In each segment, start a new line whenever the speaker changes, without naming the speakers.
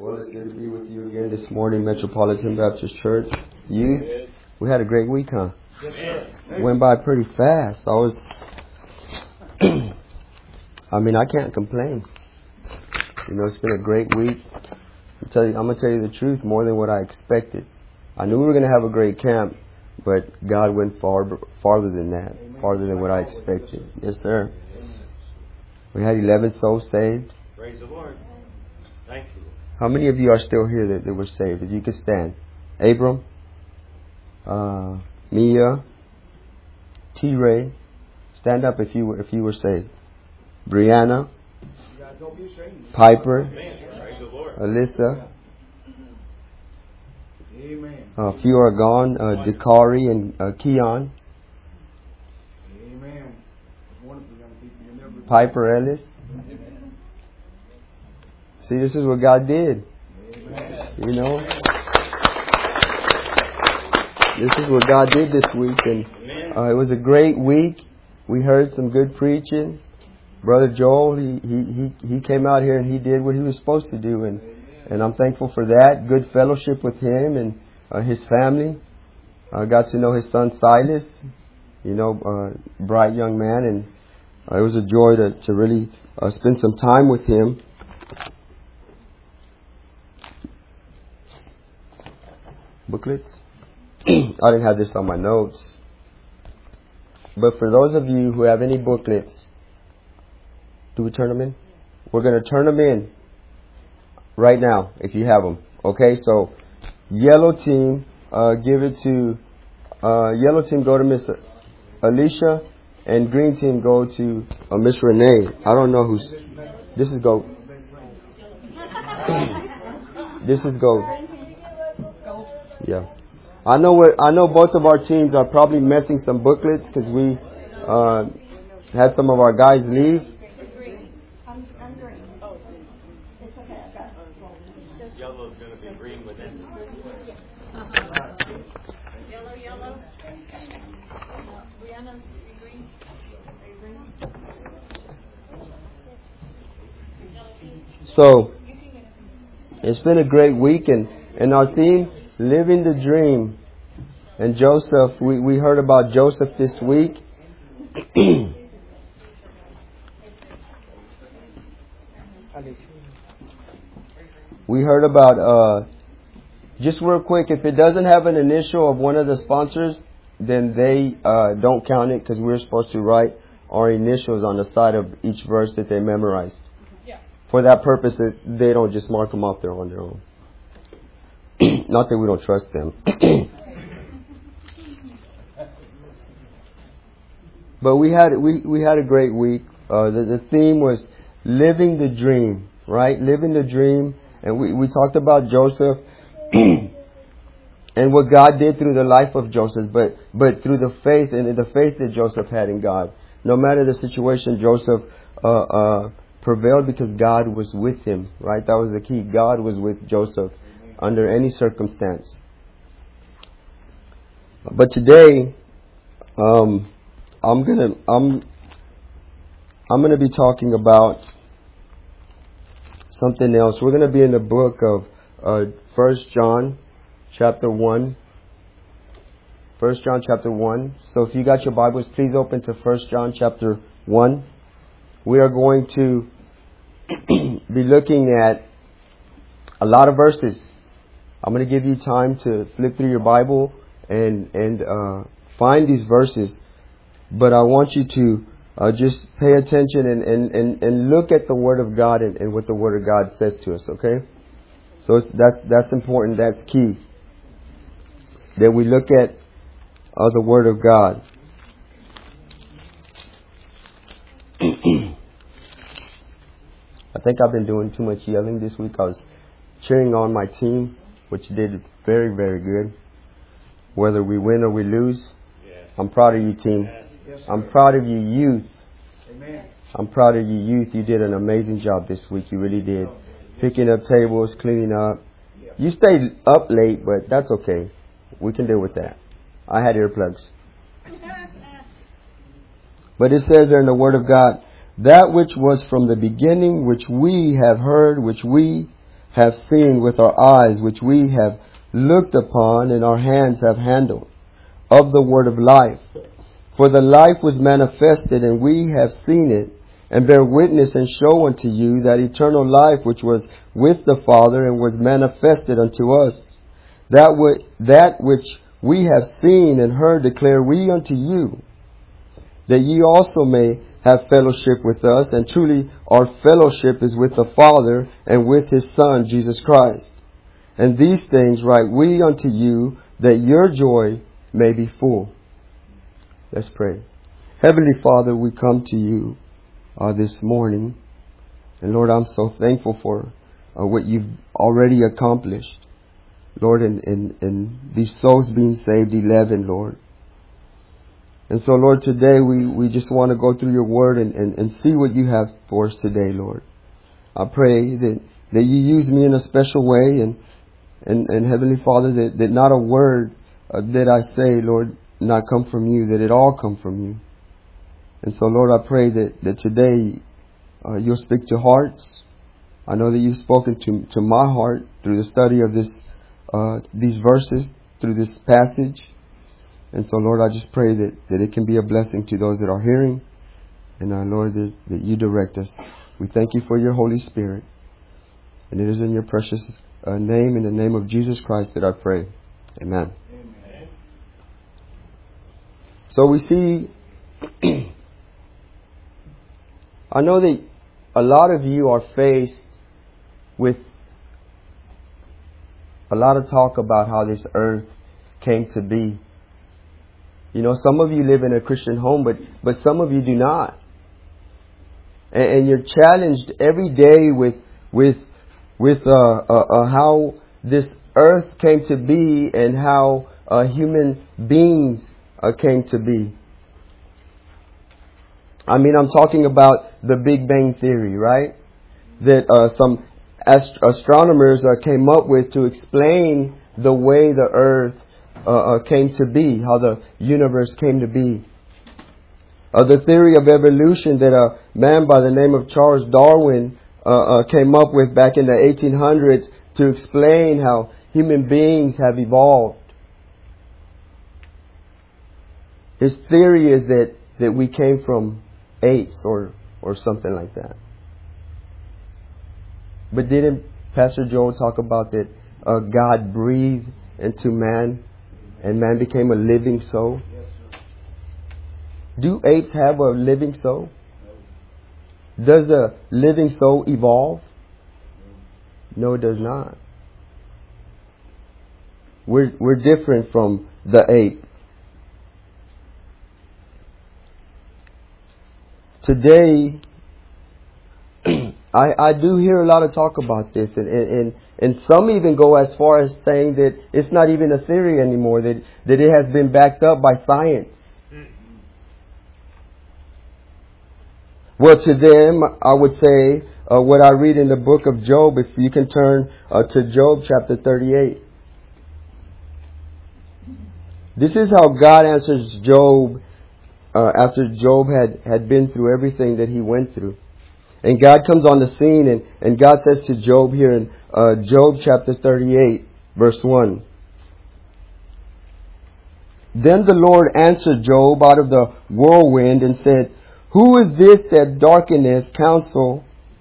Well, it's good to be with you again this morning, Metropolitan Baptist Church. You? We had a great week, huh? Went by pretty fast. I can't complain. It's been a great week. I'm going to tell you the truth, more than what I expected. I knew we were going to have a great camp, but God went farther than that, farther than what I expected. Yes, sir. We had 11 souls saved.
Praise the Lord. Thank you.
How many of you are still here that were saved? If you could stand. Abram, Mia, T-Ray, stand up if you were saved. Brianna, Piper, Alyssa. A few are gone. Dakari and Keon. Piper Ellis. See, this is what God did. This is what God did this week, and it was a great week. We heard some good preaching. Brother Joel, he came out here and he did what he was supposed to do, and I'm thankful for that. Good fellowship with him and his family. I got to know his son Silas. Bright young man, and it was a joy to really spend some time with him. Booklets. I didn't have this on my notes. But for those of you who have any booklets, do we turn them in? We're going to turn them in right now if you have them. Okay, so yellow team, give it to yellow team, go to Miss Alicia, and green team go to Miss Renee. I don't know who's. This is go. This is go. Yeah, I know both of our teams are probably missing some booklets because we had some of our guys leave.
I'm green. Oh, it's okay. I got it.
Yellow's going to be green with it.
Yellow. Brianna, green. Are you green?
So it's been a great week, and our theme, living the dream. And Joseph, we heard about Joseph this week. We heard about, just real quick, if it doesn't have an initial of one of the sponsors, then they don't count it, because we're supposed to write our initials on the side of each verse that they memorized.
Yeah.
For that purpose, they don't just mark them off there on their own. Not that we don't trust them. But we had a great week. The theme was living the dream, right? Living the dream. And we talked about Joseph and what God did through the life of Joseph, but through the faith and the faith that Joseph had in God. No matter the situation, Joseph prevailed because God was with him, right? That was the key. God was with Joseph under any circumstance. But today, I'm gonna be talking about something else. We're gonna be in the book of 1 John chapter 1. 1 John chapter 1. So if you got your Bibles, please open to 1 John chapter 1. We are going to be looking at a lot of verses. I'm going to give you time to flip through your Bible and find these verses. But I want you to just pay attention and look at the Word of God and what the Word of God says to us, okay? So that's important. That's key. That we look at the Word of God. I think I've been doing too much yelling this week. I was cheering on my team, which did very, very good. Whether we win or we lose, I'm proud of you, team. I'm proud of you, youth. I'm proud of you, youth. You did an amazing job this week. You really did. Picking up tables, cleaning up. You stayed up late, but that's okay. We can deal with that. I had earplugs. But it says there in the Word of God, that which was from the beginning, which we have heard, which we have seen with our eyes, which we have looked upon, and our hands have handled, of the word of life. For the life was manifested, and we have seen it, and bear witness and show unto you that eternal life which was with the Father and was manifested unto us. That which we have seen and heard declare we unto you, that ye also may have fellowship with us. And truly our fellowship is with the Father and with His Son, Jesus Christ. And these things write we unto you, that your joy may be full. Let's pray. Heavenly Father, we come to you this morning. And Lord, I'm so thankful for what you've already accomplished. Lord, in these souls being saved, 11, Lord. And so, Lord, today we just want to go through your word and see what you have for us today, Lord. I pray that you use me in a special way, and Heavenly Father, that not a word that I say, Lord, not come from you, that it all come from you. And so, Lord, I pray that today you'll speak to hearts. I know that you've spoken to my heart through the study of these verses, through this passage. And so, Lord, I just pray that it can be a blessing to those that are hearing. And, Lord, that you direct us. We thank you for your Holy Spirit. And it is in your precious name, in the name of Jesus Christ, that I pray. Amen. Amen. So we see, I know that a lot of you are faced with a lot of talk about how this earth came to be. You know, some of you live in a Christian home, but some of you do not. And you're challenged every day with how this earth came to be and how human beings came to be. I mean, I'm talking about the Big Bang Theory, right? That some astronomers came up with to explain the way the earth came to be, how the universe came to be. The theory of evolution that a man by the name of Charles Darwin came up with back in the 1800s to explain how human beings have evolved. His theory is that we came from apes or something like that. But didn't Pastor Joel talk about that God breathed into man and man became a living soul? Do apes have a living soul? Does a living soul evolve? No, it does not. We're different from the ape. Today, I do hear a lot of talk about this, and some even go as far as saying that it's not even a theory anymore, that it has been backed up by science. Well, to them, I would say what I read in the book of Job, if you can turn to Job chapter 38. This is how God answers Job after Job had been through everything that he went through. And God comes on the scene, and God says to Job here in Job chapter 38, verse 1. Then the Lord answered Job out of the whirlwind and said, who is this that darkeneth counsel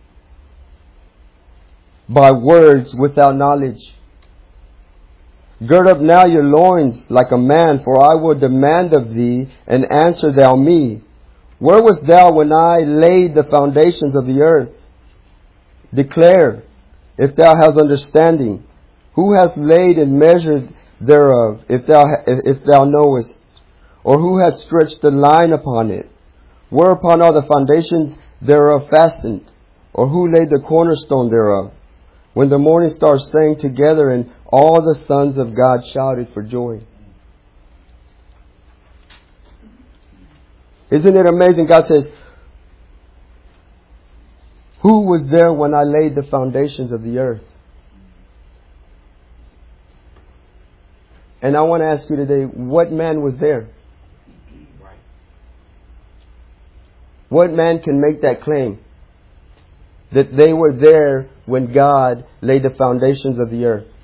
by words without knowledge? Gird up now your loins like a man, for I will demand of thee, and answer thou me. Where wast thou when I laid the foundations of the earth? Declare, if thou hast understanding. Who hath laid and measured thereof, if thou knowest? Or who hath stretched the line upon it? Whereupon are the foundations thereof fastened? Or who laid the cornerstone thereof? When the morning stars sang together, and all the sons of God shouted for joy. Isn't it amazing? God says, who was there when I laid the foundations of the earth? And I want to ask you today, what man was there? What man can make that claim? that they were there when God laid the foundations of the earth.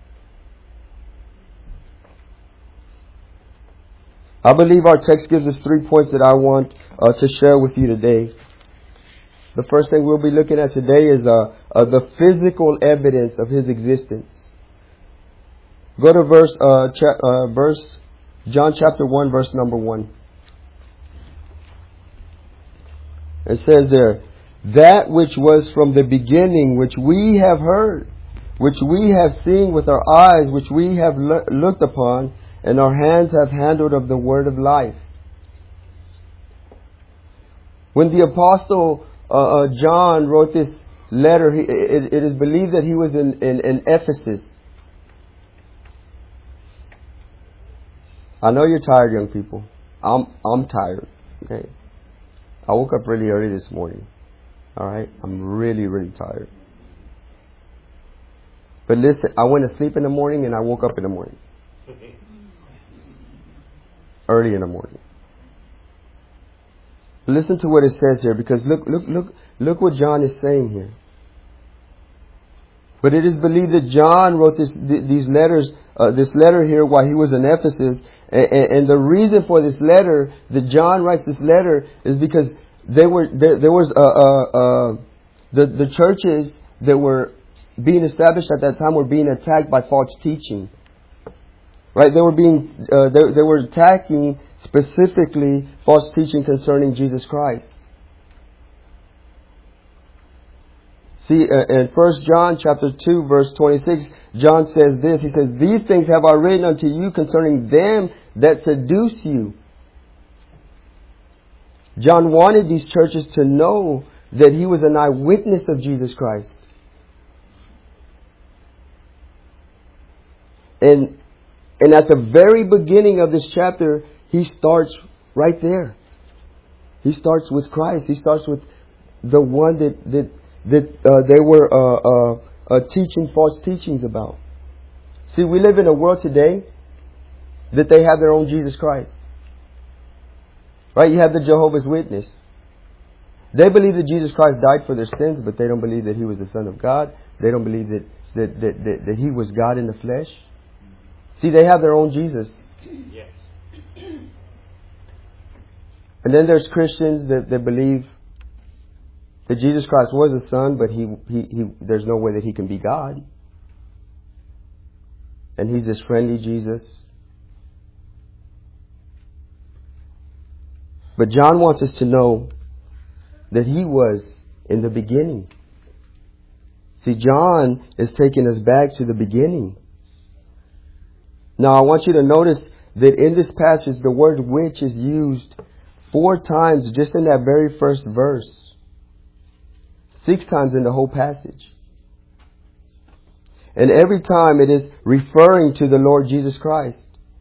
I believe our text gives us 3 points that I want to share with you today. The first thing we'll be looking at today is the physical evidence of His existence. Go to John chapter 1, verse number 1. It says there, that which was from the beginning, which we have heard, which we have seen with our eyes, which we have looked upon, and our hands have handled of the word of life. When the apostle John wrote this letter, it is believed that he was in Ephesus. I know you're tired, young people. I'm tired. Okay. I woke up really early this morning. All right? I'm really, really tired. But listen, I went to sleep in the morning and I woke up in the morning. Early in the morning. Listen to what it says here, because look what John is saying here. But it is believed that John wrote this letter here while he was in Ephesus, and the reason for this letter, that John writes this letter, is because the churches that were being established at that time were being attacked by false teaching. Right? They were attacking specifically false teaching concerning Jesus Christ. See, in 1 John chapter 2, verse 26, John says this. He says, these things have I written unto you concerning them that seduce you. John wanted these churches to know that he was an eyewitness of Jesus Christ. And at the very beginning of this chapter, he starts right there. He starts with Christ. He starts with the one that they were teaching false teachings about. See, we live in a world today that they have their own Jesus Christ. Right? You have the Jehovah's Witness. They believe that Jesus Christ died for their sins, but they don't believe that He was the Son of God. They don't believe that He was God in the flesh. See, they have their own Jesus.
Yes.
And then there's Christians that believe that Jesus Christ was the Son, but there's no way that He can be God. And He's this friendly Jesus. But John wants us to know that He was in the beginning. See, John is taking us back to the beginning. Now, I want you to notice that in this passage, the word which is used 4 times just in that very first verse. 6 times in the whole passage. And every time it is referring to the Lord Jesus Christ.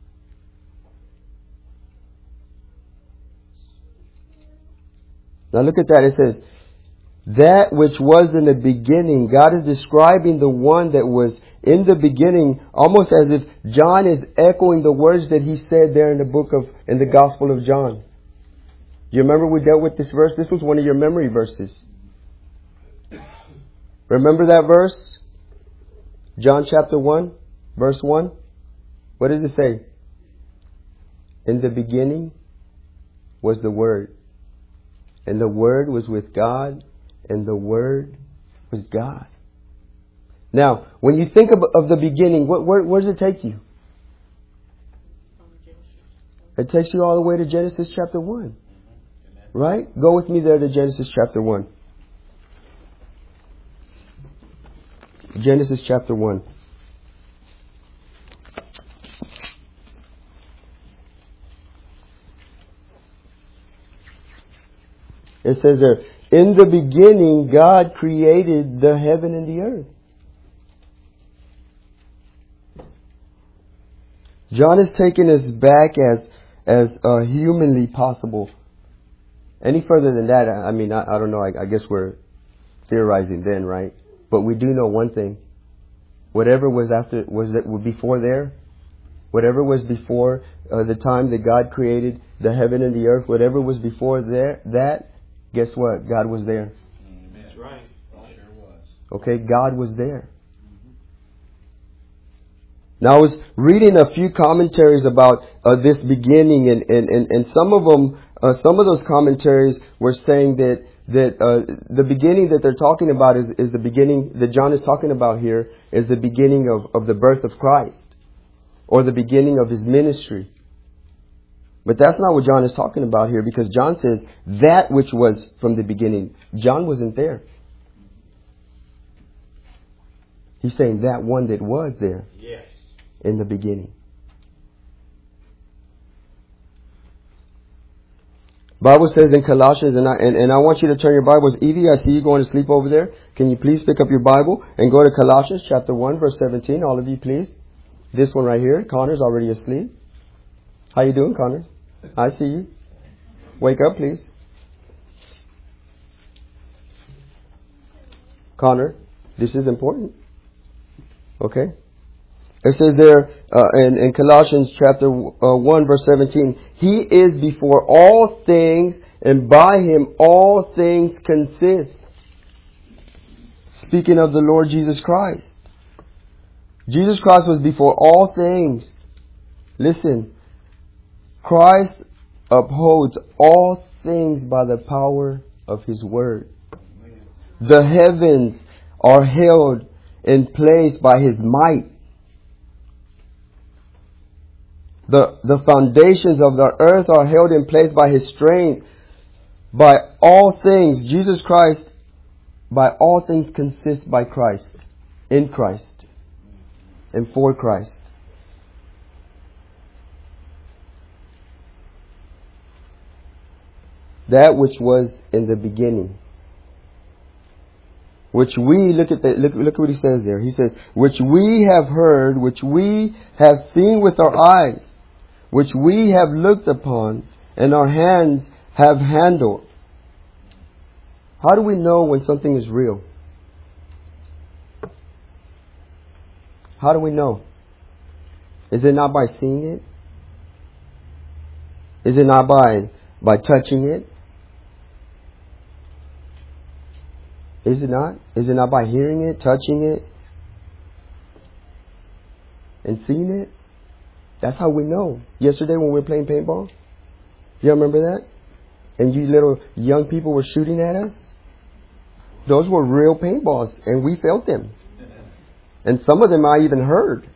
Now look at that. It says, that which was in the beginning. God is describing the one that was in the beginning, almost as if John is echoing the words that he said there in the Gospel of John. You remember we dealt with this verse? This was one of your memory verses. Remember that verse? John chapter 1, verse 1. What does it say? In the beginning was the Word. And the Word was with God. And the Word was God. Now, when you think of the beginning, where does it take you? It takes you all the way to Genesis chapter 1. Right? Go with me there to Genesis chapter 1. Genesis chapter 1. It says there, in the beginning, God created the heaven and the earth. John is taking us back as humanly possible. Any further than that, I mean, I don't know. I guess we're theorizing then, right? But we do know one thing. Whatever was before there, whatever was before the time that God created the heaven and the earth, whatever was before that, guess what? God was there.
That's right.
Okay, God was there. Now I was reading a few commentaries about this beginning, and some of them, some of those commentaries were saying that the beginning that they're talking about is the beginning that John is talking about here is the beginning of the birth of Christ, or the beginning of his ministry. But that's not what John is talking about here, because John says that which was from the beginning. John wasn't there. He's saying that one that was there.
Yes.
In the beginning. Bible says in Colossians, and I want you to turn your Bibles. Evie, I see you going to sleep over there. Can you please pick up your Bible and go to Colossians chapter 1 verse 17. All of you, please. This one right here. Connor's already asleep. How you doing, Connor? I see you. Wake up, please. Connor, this is important. Okay? It says there in Colossians chapter 1 verse 17, He is before all things, and by Him all things consist. Speaking of the Lord Jesus Christ. Jesus Christ was before all things. Listen, Christ upholds all things by the power of His Word. The heavens are held in place by His might. The foundations of the earth are held in place by His strength. By all things, Jesus Christ, by all things consists by Christ, in Christ, and for Christ. That which was in the beginning. Which we, look what he says there. He says, which we have heard, which we have seen with our eyes, which we have looked upon, and our hands have handled. How do we know when something is real? How do we know? Is it not by seeing it? Is it not by touching it? Is it not? Is it not by hearing it, touching it, and seeing it? That's how we know. Yesterday when we were playing paintball, you remember that? And you little young people were shooting at us? Those were real paintballs, and we felt them. And some of them I even heard.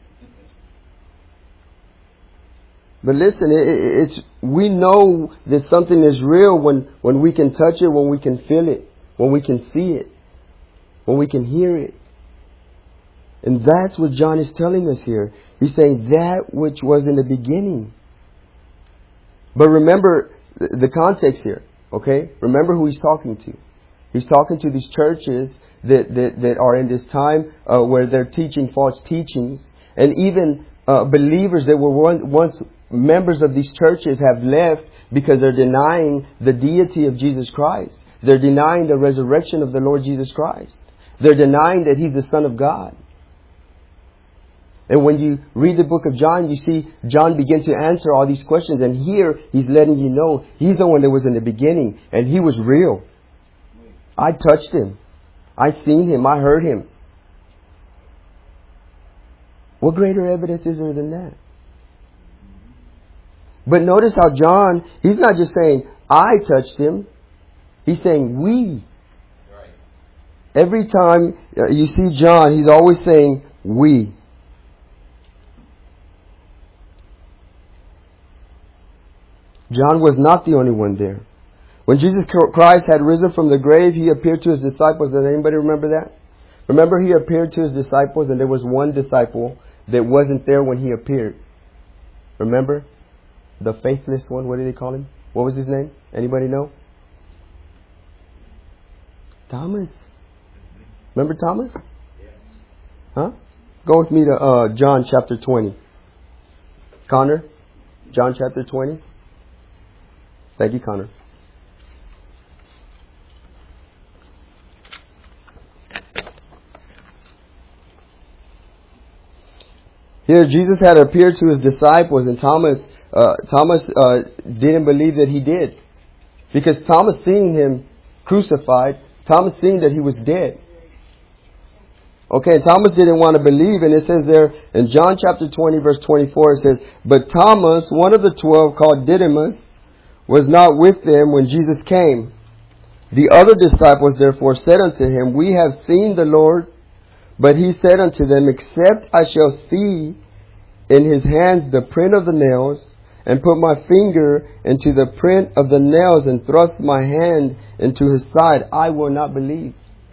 But listen, it's we know that something is real when we can touch it, when we can feel it, when we can see it, when we can hear it. And that's what John is telling us here. He's saying that which was in the beginning. But remember the context here, okay? Remember who he's talking to. He's talking to these churches that are in this time where they're teaching false teachings. And even believers that were once members of these churches have left because they're denying the deity of Jesus Christ. They're denying the resurrection of the Lord Jesus Christ. They're denying that He's the Son of God. And when you read the book of John, you see John begin to answer all these questions. And here he's letting you know He's the one that was in the beginning. And He was real. I touched Him. I seen Him. I heard Him. What greater evidence is there than that? But notice how John, he's not just saying, I touched Him. He's saying, we.
Right.
Every time you see John, he's always saying, we. John was not the only one there. When Jesus Christ had risen from the grave, He appeared to His disciples. Does anybody remember that? Remember, He appeared to His disciples, and there was one disciple that wasn't there when He appeared. Remember? The faithless one. What did they call him? What was his name? Anybody know? Thomas. Remember Thomas?
Yes.
Huh? Go with me to John chapter 20. Connor? John chapter 20. Thank you, Connor. Here, Jesus had appeared to His disciples, and Thomas didn't believe that He did. Because Thomas seeing Him crucified, Thomas seeing that He was dead. Okay, Thomas didn't want to believe, and it says there in John chapter 20 verse 24, it says, "But Thomas, one of the 12 called Didymus, was not with them when Jesus came. The other disciples therefore said unto him, We have seen the Lord. But he said unto them, Except I shall see in his hands the print of the nails, and put my finger into the print of the nails, and thrust my hand into his side, I will not believe."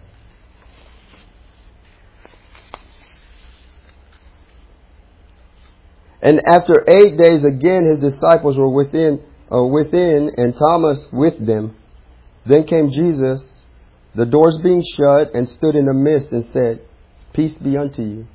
And after 8 days again his disciples were within, and Thomas with them. Then came Jesus, the doors being shut, and stood in the midst, and said, Peace be unto you.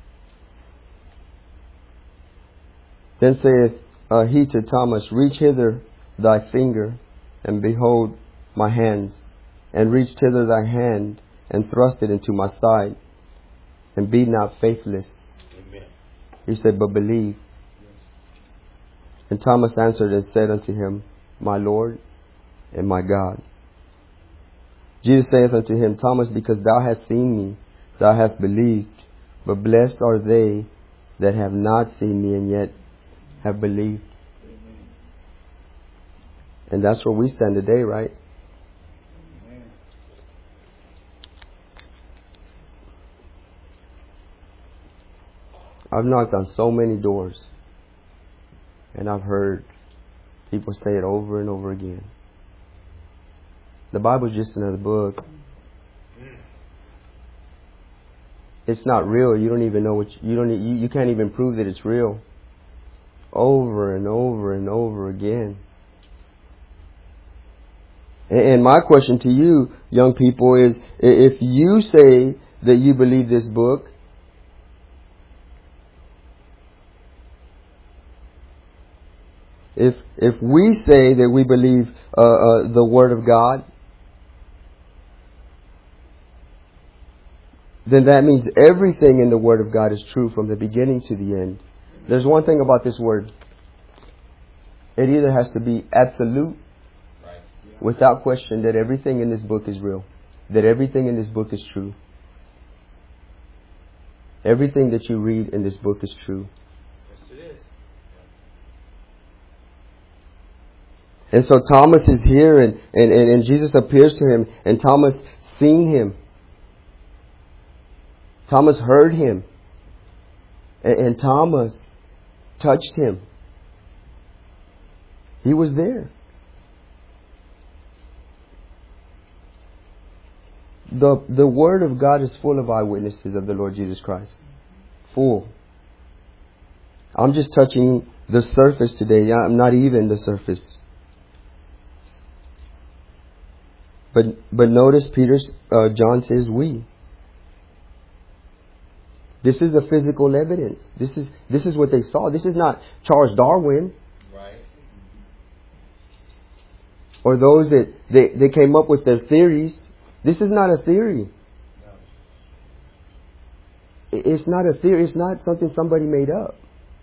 Then saith he to Thomas, Reach hither thy finger, and behold my hands, and reach hither thy hand, and thrust it into my side, and be not faithless.
Amen.
He said, But believe. And Thomas answered and said unto him, My Lord and my God. Jesus saith unto him, Thomas, because thou hast seen me, thou hast believed. But blessed are they that have not seen me and yet have believed. And that's where we stand today, right? I've knocked on so many doors, and I've heard people say it over and over again. The Bible's just another book. It's not real. You don't even know you can't even prove that it's real. Over and over and over again. And my question to you, young people, is if you say that you believe this book, if we say that we believe the Word of God, then that means everything in the Word of God is true from the beginning to the end. There's one thing about this Word. It either has to be absolute, without question, that everything in this book is real. That everything in this book is true. Everything that you read in this book is true.
Yes, it is.
And so Thomas is here, and Jesus appears to him, and Thomas seen him. Thomas heard him. And Thomas touched him. He was there. The Word of God is full of eyewitnesses of the Lord Jesus Christ. Full. I'm just touching the surface today. I'm not even the surface. But notice John says we. This is the physical evidence. This is what they saw. This is not Charles Darwin.
Right.
Or those that they came up with their theories. This is not a theory.
No.
It's not a theory. It's not something somebody made up.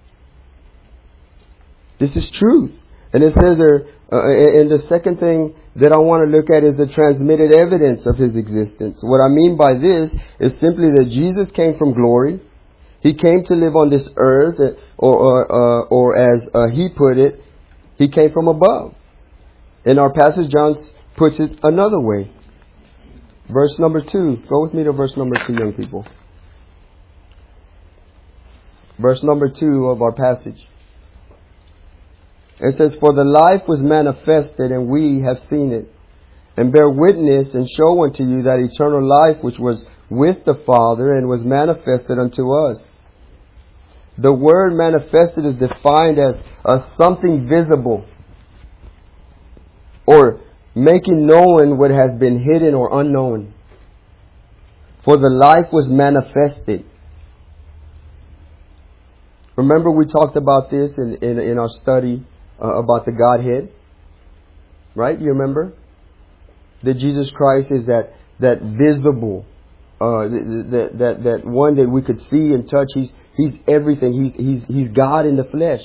This is truth. And it says there, and the second thing that I want to look at is the transmitted evidence of His existence. What I mean by this is simply that Jesus came from glory. He came to live on this earth, or as He put it, He came from above. In our passage, John puts it another way. Verse number 2. Go with me to verse number 2, young people. Verse number 2 of our passage. It says, For the life was manifested, and we have seen it, and bear witness and show unto you that eternal life which was with the Father and was manifested unto us. The word manifested is defined as something visible, or making known what has been hidden or unknown. For the life was manifested. Remember we talked about this in our study about the Godhead, right? You remember that Jesus Christ is that visible, that one that we could see and touch. He's everything. He's God in the flesh.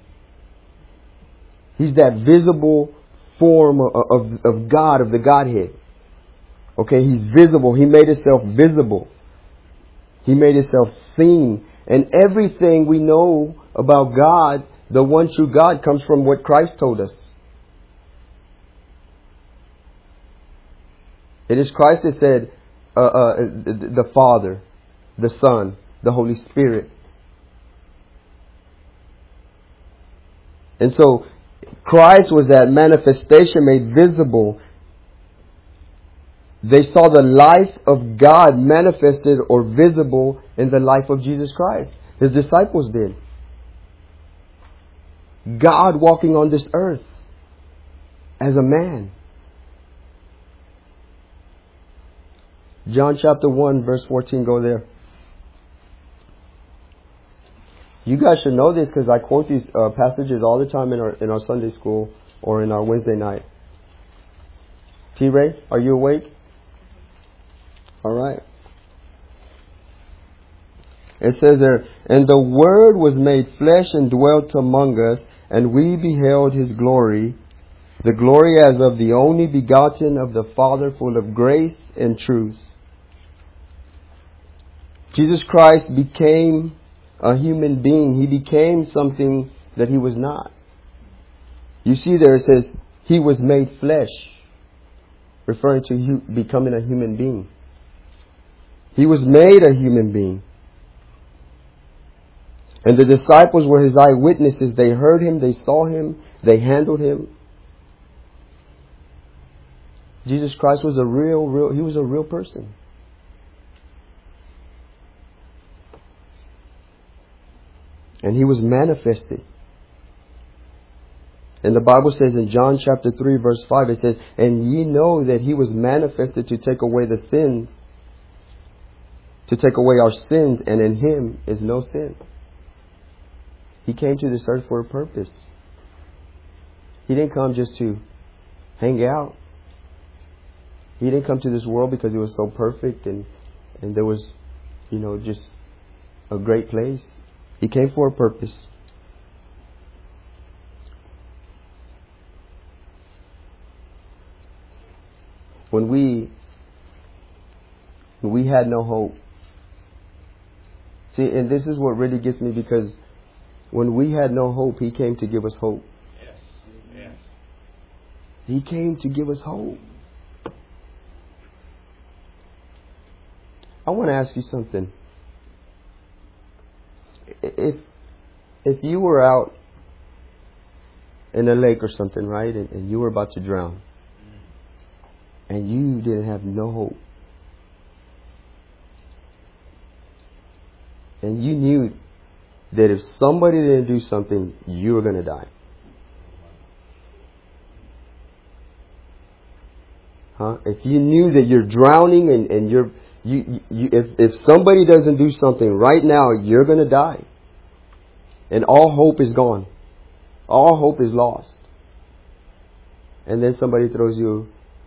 He's that visible form of God, of the Godhead. Okay, He's visible. He made Himself visible. He made Himself seen. And everything we know about God, the one true God, comes from what Christ told us. It is Christ that said, the Father, the Son, the Holy Spirit. And so Christ was that manifestation made visible. They saw the life of God manifested or visible in the life of Jesus Christ. His disciples did. God walking on this earth as a man. John chapter 1 verse 14, go there. You guys should know this because I quote these passages all the time in our Sunday school or in our Wednesday night. T-Ray, are you awake? All right. It says there, and the Word was made flesh and dwelt among us, and we beheld His glory, the glory as of the only begotten of the Father, full of grace and truth. Jesus Christ became a human being. He became something that He was not. You see there it says, He was made flesh, referring to becoming a human being. He was made a human being. And the disciples were His eyewitnesses. They heard Him, they saw Him, they handled Him. Jesus Christ was He was a real person. And He was manifested. And the Bible says in John chapter 3 verse 5, it says, and ye know that He was manifested to take away the sins, to take away our sins, and in Him is no sin. He came to this earth for a purpose. He didn't come just to hang out. He didn't come to this world because it was so perfect and there was, just a great place. He came for a purpose. When we had no hope. See, and this is what really gets me, because when we had no hope, He came to give us hope.
Yes. Yes.
He came to give us hope. I want to ask you something. If you were out in a lake or something, right, and you were about to drown, and you didn't have no hope, and you knew that if somebody didn't do something, you were going to die. If you knew that you're drowning and if somebody doesn't do something right now, you're going to die. And all hope is gone. All hope is lost. And then somebody throws you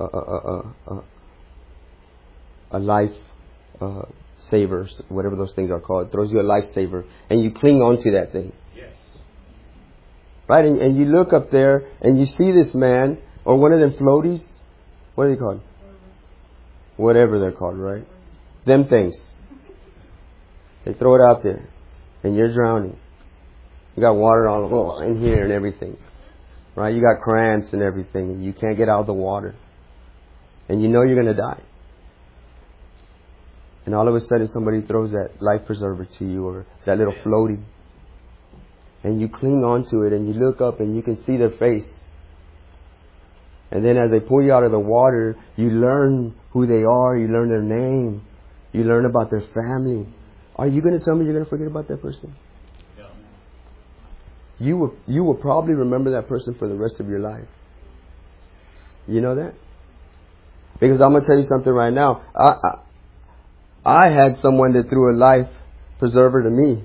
a life saver, whatever those things are called, throws you a lifesaver, and you cling on to that thing.
Yes.
Right? And you look up there and you see this man, or one of them floaties. What are they called? Whatever they're called, right? Them things. They throw it out there, and you're drowning. You got water all in here and everything. Right? You got cramps and everything, and you can't get out of the water. And you know you're going to die. And all of a sudden somebody throws that life preserver to you, or that little floaty. And you cling onto it, and you look up and you can see their face. And then as they pull you out of the water, you learn who they are, you learn their name, you learn about their family. Are you going to tell me you're going to forget about that person?
No.
You will probably remember that person for the rest of your life. You know that? Because I'm going to tell you something right now. I had someone that threw a life preserver to me.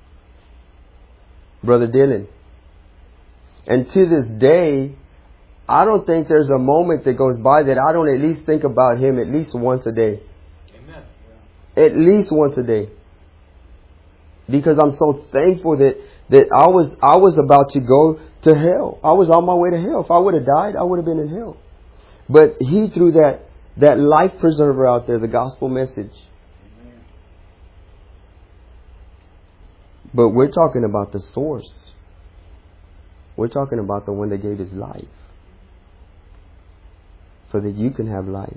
Brother Dylan. And to this day, I don't think there's a moment that goes by that I don't at least think about him at least once a day.
Amen.
At least once a day. Because I'm so thankful that I was about to go to hell. I was on my way to hell. If I would have died, I would have been in hell. But he threw that life preserver out there, the gospel message. But we're talking about the source. We're talking about the one that gave His life so that you can have life.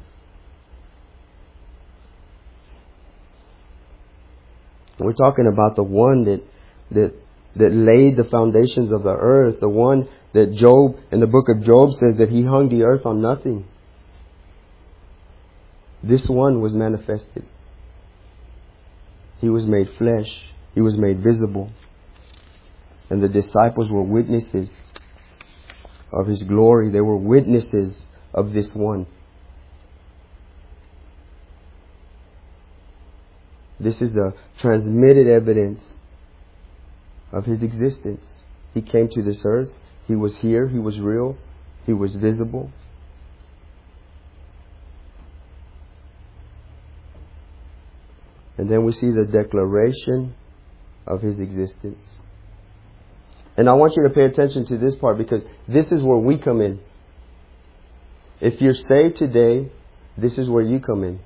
We're talking about the one that laid the foundations of the earth, the one that Job, in the book of Job, says that He hung the earth on nothing. This one was manifested. He was made flesh. He was made visible. And the disciples were witnesses of His glory. They were witnesses of this one. This is the transmitted evidence of His existence. He came to this earth. He was here. He was real. He was visible. And then we see the declaration of His existence. And I want you to pay attention to this part, because this is where we come in. If you're saved today, this is where you come in.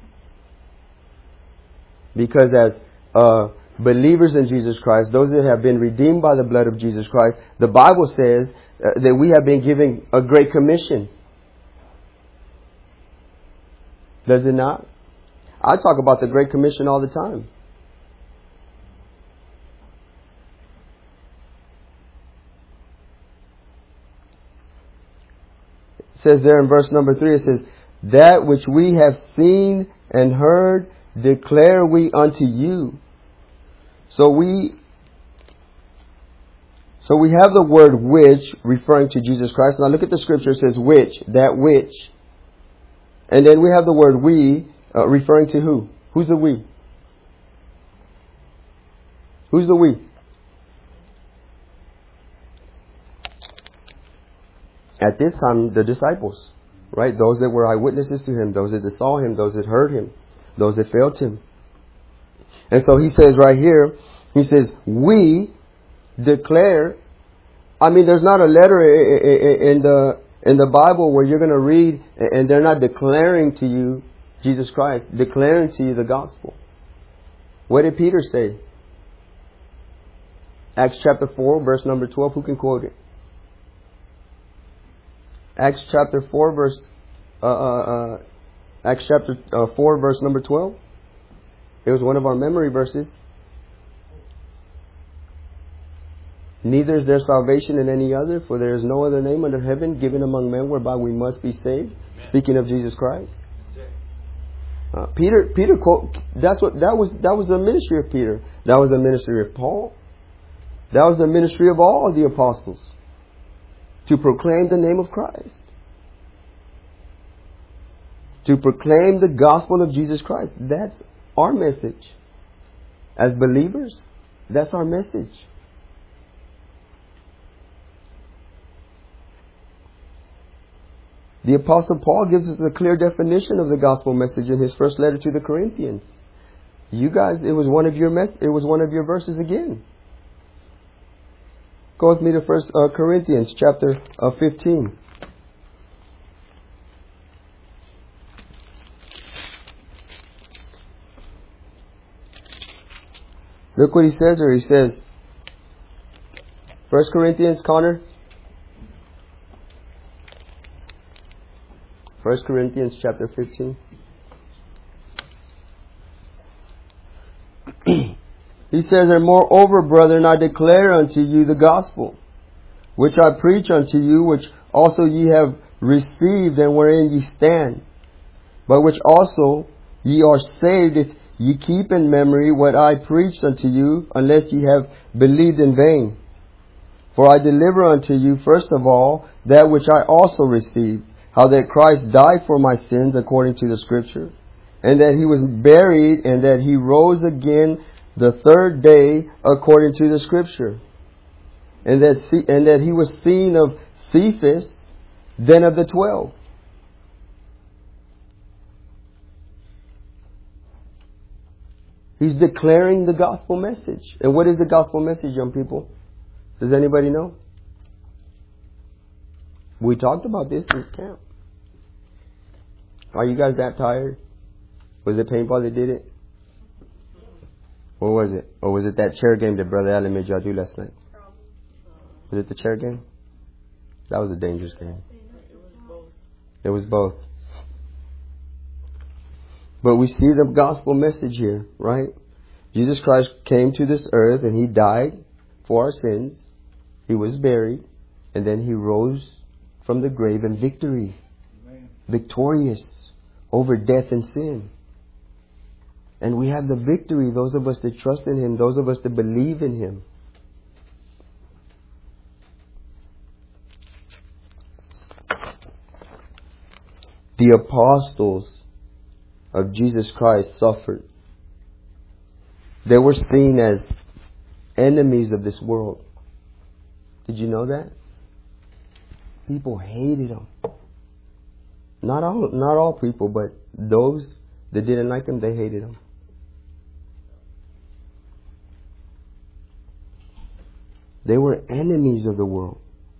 Because as believers in Jesus Christ, those that have been redeemed by the blood of Jesus Christ, the Bible says that we have been given a great commission. Does it not? I talk about the Great Commission all the time. It says there in verse number 3, it says, that which we have seen and heard declare we unto you. So we have the word which referring to Jesus Christ. Now look at the scripture. It says which, that which. And then we have the word we referring to who? Who's the we? Who's the we? At this time, the disciples, right? Those that were eyewitnesses to Him, those that saw Him, those that heard Him, those that felt Him. And so He says right here, He says, we declare. I mean, there's not a letter in the Bible where you're going to read and they're not declaring to you Jesus Christ, declaring to you the gospel. What did Peter say? Acts chapter 4, verse number 12. Who can quote it? Acts chapter 4, verse Acts chapter 4, verse number 12. It was one of our memory verses. Neither is there salvation in any other, for there is no other name under heaven given among men whereby we must be saved. Amen. Speaking of Jesus Christ. Peter quote. That was the ministry of Peter. That was the ministry of Paul. That was the ministry of all of the apostles, to proclaim the name of Christ, to proclaim the gospel of Jesus Christ. That's our message as believers. That's our message. The Apostle Paul gives us a clear definition of the gospel message in his first letter to the Corinthians. You guys, it was one of your verses again. Go with me to 1 Corinthians chapter 15. Look what he says there. He says, 1 Corinthians, Connor. 1 Corinthians chapter 15. He says, and moreover, brethren, I declare unto you the gospel, which I preach unto you, which also ye have received, and wherein ye stand, by which also ye are saved, if ye keep in memory what I preached unto you, unless ye have believed in vain. For I deliver unto you first of all that which I also received, how that Christ died for my sins according to the Scripture, and that He was buried, and that He rose again the third day according to the Scripture, and that He was seen of Cephas, then of the 12. He's declaring the gospel message. And what is the gospel message, young people? Does anybody know? We talked about this in camp. Are you guys that tired? Was it painful that did it? What was it? Or was it that chair game that Brother Allen made y'all do last night? Was it the chair game? That was a dangerous game. It was both. But we see the gospel message here, right? Jesus Christ came to this earth and He died for our sins. He was buried. And then He rose from the grave in victory. Amen. Victorious over death and sin. And we have the victory, those of us that trust in Him, those of us that believe in Him. The apostles of Jesus Christ suffered. They were seen as enemies of this world. Did you know that? People hated them. Not all people, but those that didn't like Him, they hated Him. They were enemies of the world.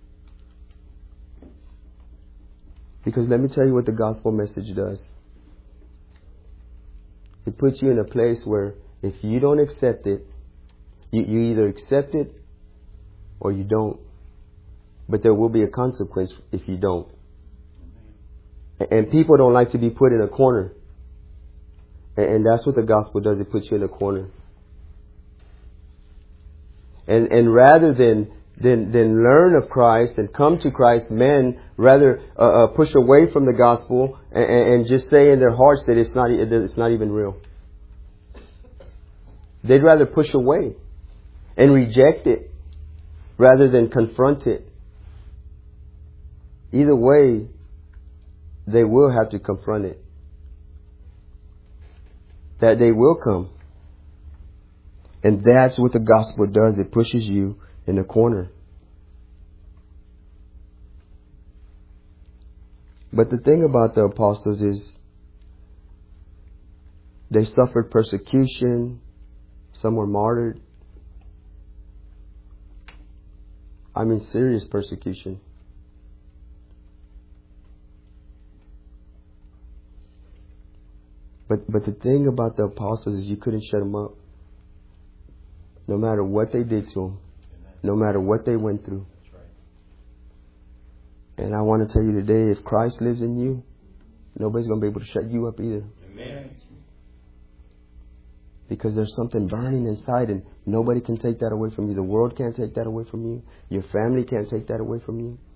Because let me tell you what the gospel message does. It puts you in a place where if you don't accept it, you either accept it or you don't. But there will be a consequence if you don't. And people don't like to be put in a corner. And that's what the gospel does. It puts you in a corner. And rather than learn of Christ and come to Christ, men rather push away from the gospel and just say in their hearts that it's not even real. They'd rather push away and reject it rather than confront it. Either way, they will have to confront it. That they will come. And that's what the gospel does. It pushes you in a corner. But the thing about the apostles is they suffered persecution. Some were martyred. I mean, serious persecution. But the thing about the apostles is you couldn't shut them up. No matter what they did to them. No matter what they went through.
That's right.
And I want to tell you today, if Christ lives in you, nobody's going to be able to shut you up either.
Amen.
Because there's something burning inside and nobody can take that away from you. The world can't take that away from you. Your family can't take that away from you.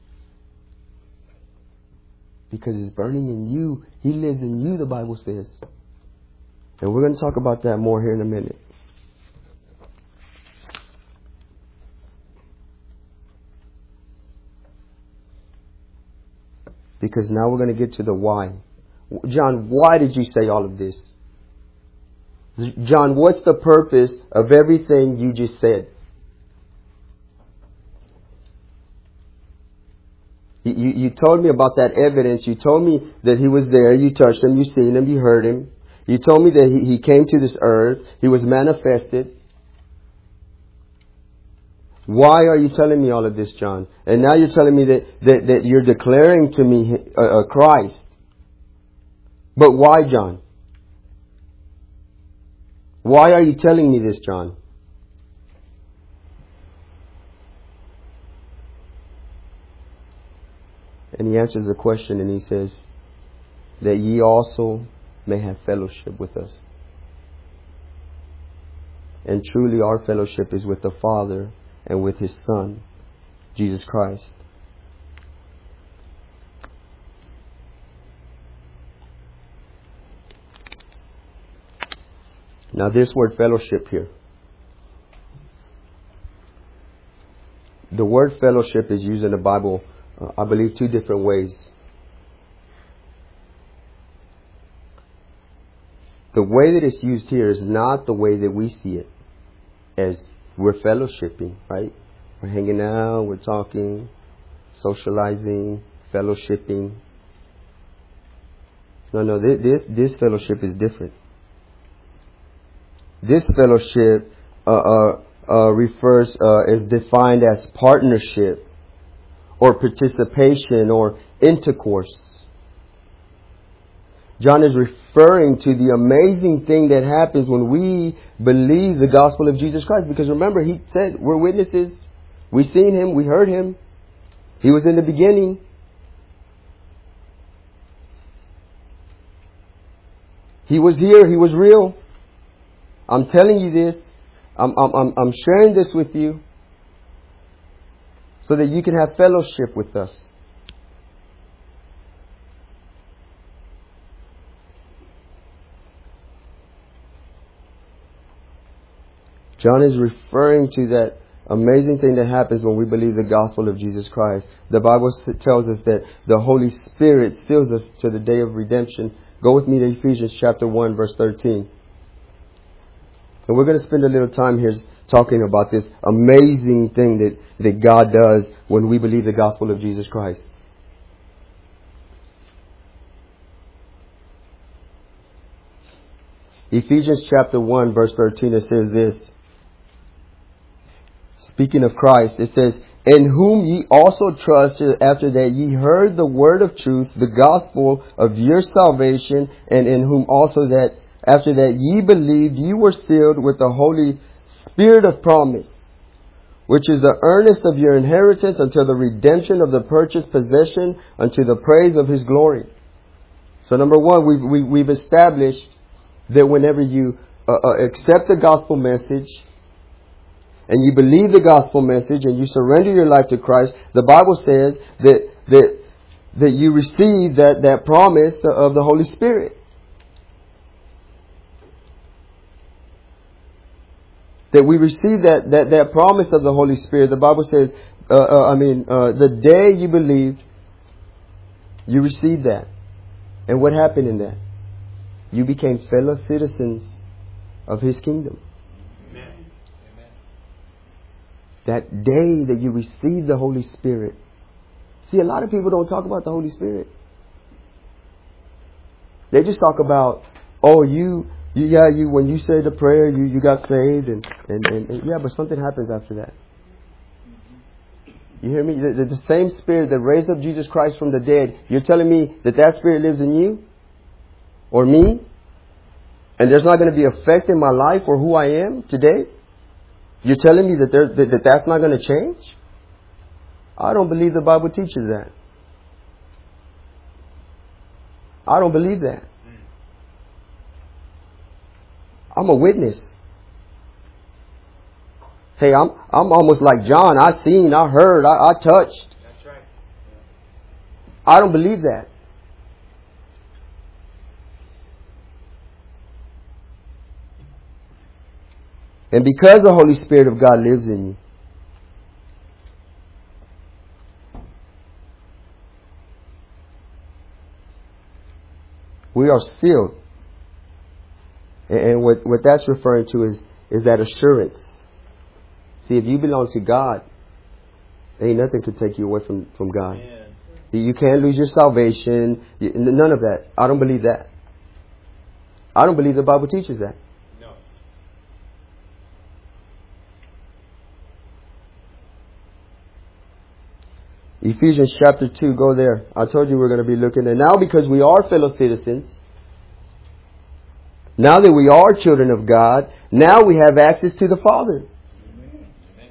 Because it's burning in you. He lives in you, the Bible says. And we're going to talk about that more here in a minute. Because now we're going to get to the why. John, why did you say all of this? John, what's the purpose of everything you just said? You told me about that evidence. You told me that He was there. You touched Him. You seen Him. You heard Him. You told me that He came to this earth. He was manifested. Why are you telling me all of this, John? And now you're telling me that you're declaring to me Christ. But why, John? Why are you telling me this, John? And He answers the question and He says, that ye also may have fellowship with us. And truly our fellowship is with the Father and with His Son, Jesus Christ. Now this word fellowship here. The word fellowship is used in the Bible, I believe, two different ways. The way that it's used here is not the way that we see it, as we're fellowshipping, right? We're hanging out, we're talking, socializing, fellowshipping. No, this fellowship is different. This fellowship is defined as partnership or participation or intercourse. John is referring to the amazing thing that happens when we believe the gospel of Jesus Christ. Because remember, he said, we're witnesses. We've seen him. We heard him. He was in the beginning. He was here. He was real. I'm telling you this. I'm sharing this with you so that you can have fellowship with us. John is referring to that amazing thing that happens when we believe the gospel of Jesus Christ. The Bible tells us that the Holy Spirit seals us to the day of redemption. Go with me to Ephesians chapter 1 verse 13. And we're going to spend a little time here talking about this amazing thing that God does when we believe the gospel of Jesus Christ. Ephesians chapter 1 verse 13, it says this. Speaking of Christ, it says, in whom ye also trusted after that ye heard the word of truth, the gospel of your salvation, and in whom also that after that ye believed, ye were sealed with the Holy Spirit of promise, which is the earnest of your inheritance until the redemption of the purchased possession unto the praise of his glory. So number one, we've established that whenever you accept the gospel message, and you believe the gospel message and you surrender your life to Christ, the Bible says that you receive that promise of the Holy Spirit. That we receive that promise of the Holy Spirit. The Bible says, the day you believed, you received that. And what happened in that? You became fellow citizens of His kingdom. That day that you receive the Holy Spirit. See, a lot of people don't talk about the Holy Spirit. They just talk about, when you said the prayer, you got saved, and but something happens after that. You hear me? The same Spirit that raised up Jesus Christ from the dead, you're telling me that Spirit lives in you? Or me? And there's not going to be effect in my life or who I am today? You're telling me that's not going to change? I don't believe the Bible teaches that. I don't believe that. I'm a witness. Hey, I'm almost like John. I seen, I heard, I touched.
That's right.
I don't believe that. And because the Holy Spirit of God lives in you, we are sealed. And what that's referring to is that assurance. See, if you belong to God, ain't nothing can take you away from God.
Amen.
You can't lose your salvation. None of that. I don't believe that. I don't believe the Bible teaches that. Ephesians chapter 2, go there. I told you we're going to be looking at now, because we are fellow citizens. Now that we are children of God, now we have access to the Father. Amen.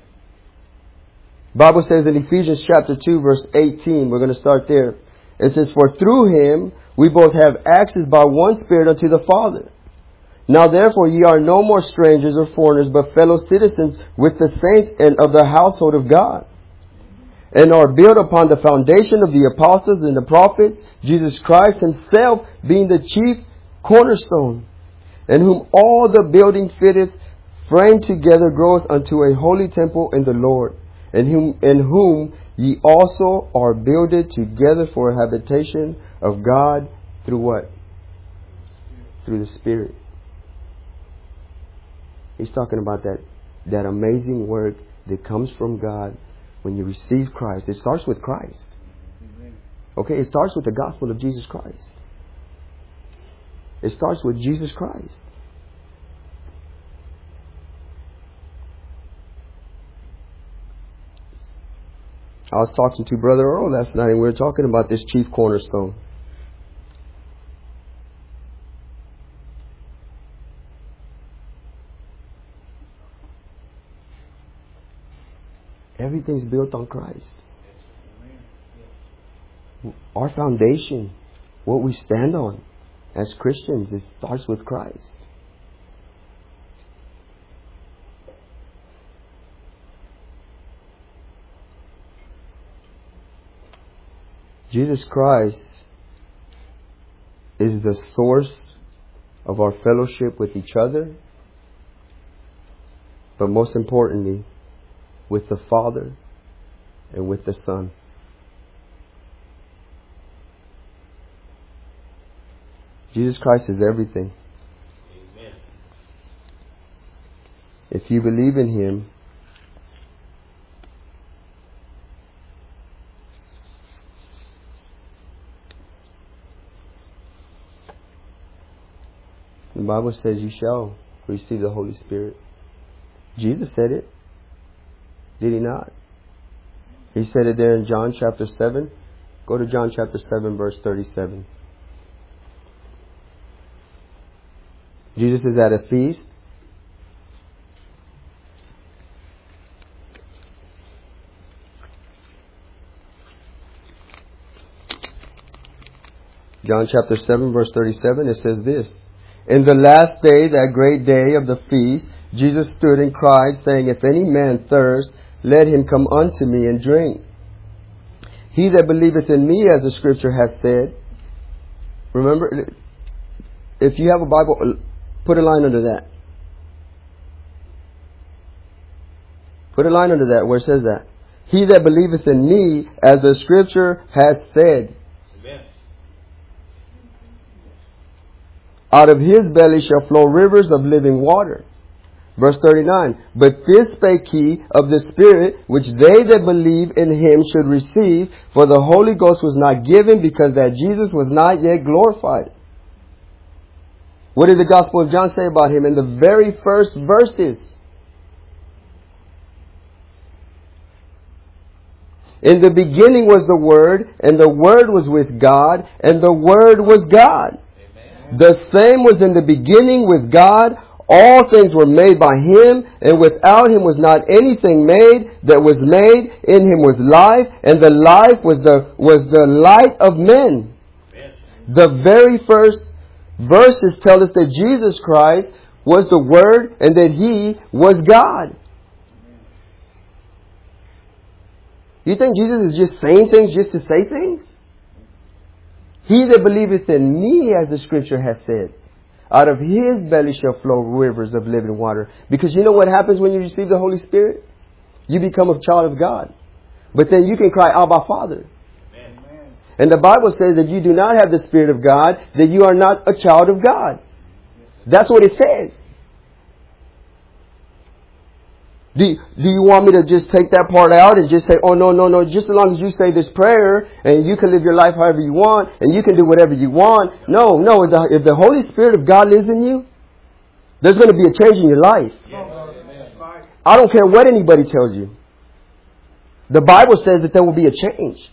Bible says in Ephesians chapter 2 verse 18, we're going to start there. It says, for through Him we both have access by one Spirit unto the Father. Now therefore ye are no more strangers or foreigners, but fellow citizens with the saints and of the household of God, and are built upon the foundation of the apostles and the prophets, Jesus Christ Himself being the chief cornerstone, in whom all the building fitteth, framed together, groweth unto a holy temple in the Lord, in whom ye also are builded together for a habitation of God through what? Through the Spirit. He's talking about that amazing work that comes from God when you receive Christ. It starts with Christ. Okay, it starts with the gospel of Jesus Christ. It starts with Jesus Christ. I was talking to Brother Earl last night, and we were talking about this chief cornerstone. Everything's built on Christ. Our foundation, what we stand on as Christians, it starts with Christ. Jesus Christ is the source of our fellowship with each other, but most importantly, with the Father and with the Son. Jesus Christ is everything.
Amen.
If you believe in Him, the Bible says you shall receive the Holy Spirit. Jesus said it. Did He not? He said it there in John chapter 7. Go to John chapter 7 verse 37. Jesus is at a feast. John chapter 7 verse 37, it says this. In the last day, that great day of the feast, Jesus stood and cried, saying, If any man thirst, let him come unto me and drink. He that believeth in me, as the scripture hath said. Remember, if you have a Bible, put a line under that. Put a line under that where it says that. He that believeth in me, as the scripture hath said.
Amen.
Out of his belly shall flow rivers of living water. Verse 39. But this spake he of the Spirit, which they that believe in him should receive, for the Holy Ghost was not given, because that Jesus was not yet glorified. What did the Gospel of John say about him in the very first verses? In the beginning was the Word, and the Word was with God, and the Word was God.
Amen.
The same was in the beginning with God. All things were made by Him, and without Him was not anything made that was made. In Him was life, and the life was the light of men.
Amen.
The very first verses tell us that Jesus Christ was the Word and that He was God. You think Jesus is just saying things just to say things? He that believeth in me, as the scripture has said, out of his belly shall flow rivers of living water. Because you know what happens when you receive the Holy Spirit? You become a child of God. But then you can cry, Abba, Father.
Amen.
And the Bible says that you do not have the Spirit of God, that you are not a child of God. That's what it says. Do you want me to just take that part out and just say, oh, no, just as long as you say this prayer and you can live your life however you want and you can do whatever you want? No, if the Holy Spirit of God lives in you, there's going to be a change in your life. I don't care what anybody tells you. The Bible says that there will be a change.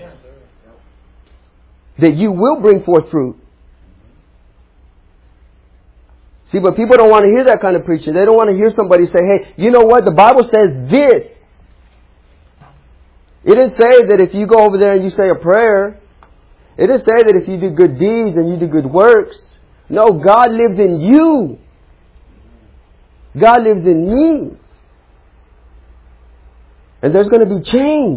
That you will bring forth fruit. See, but people don't want to hear that kind of preaching. They don't want to hear somebody say, hey, you know what? The Bible says this. It didn't say that if you go over there and you say a prayer. It didn't say that if you do good deeds and you do good works. No, God lives in you. God lives in me. And there's going to be change.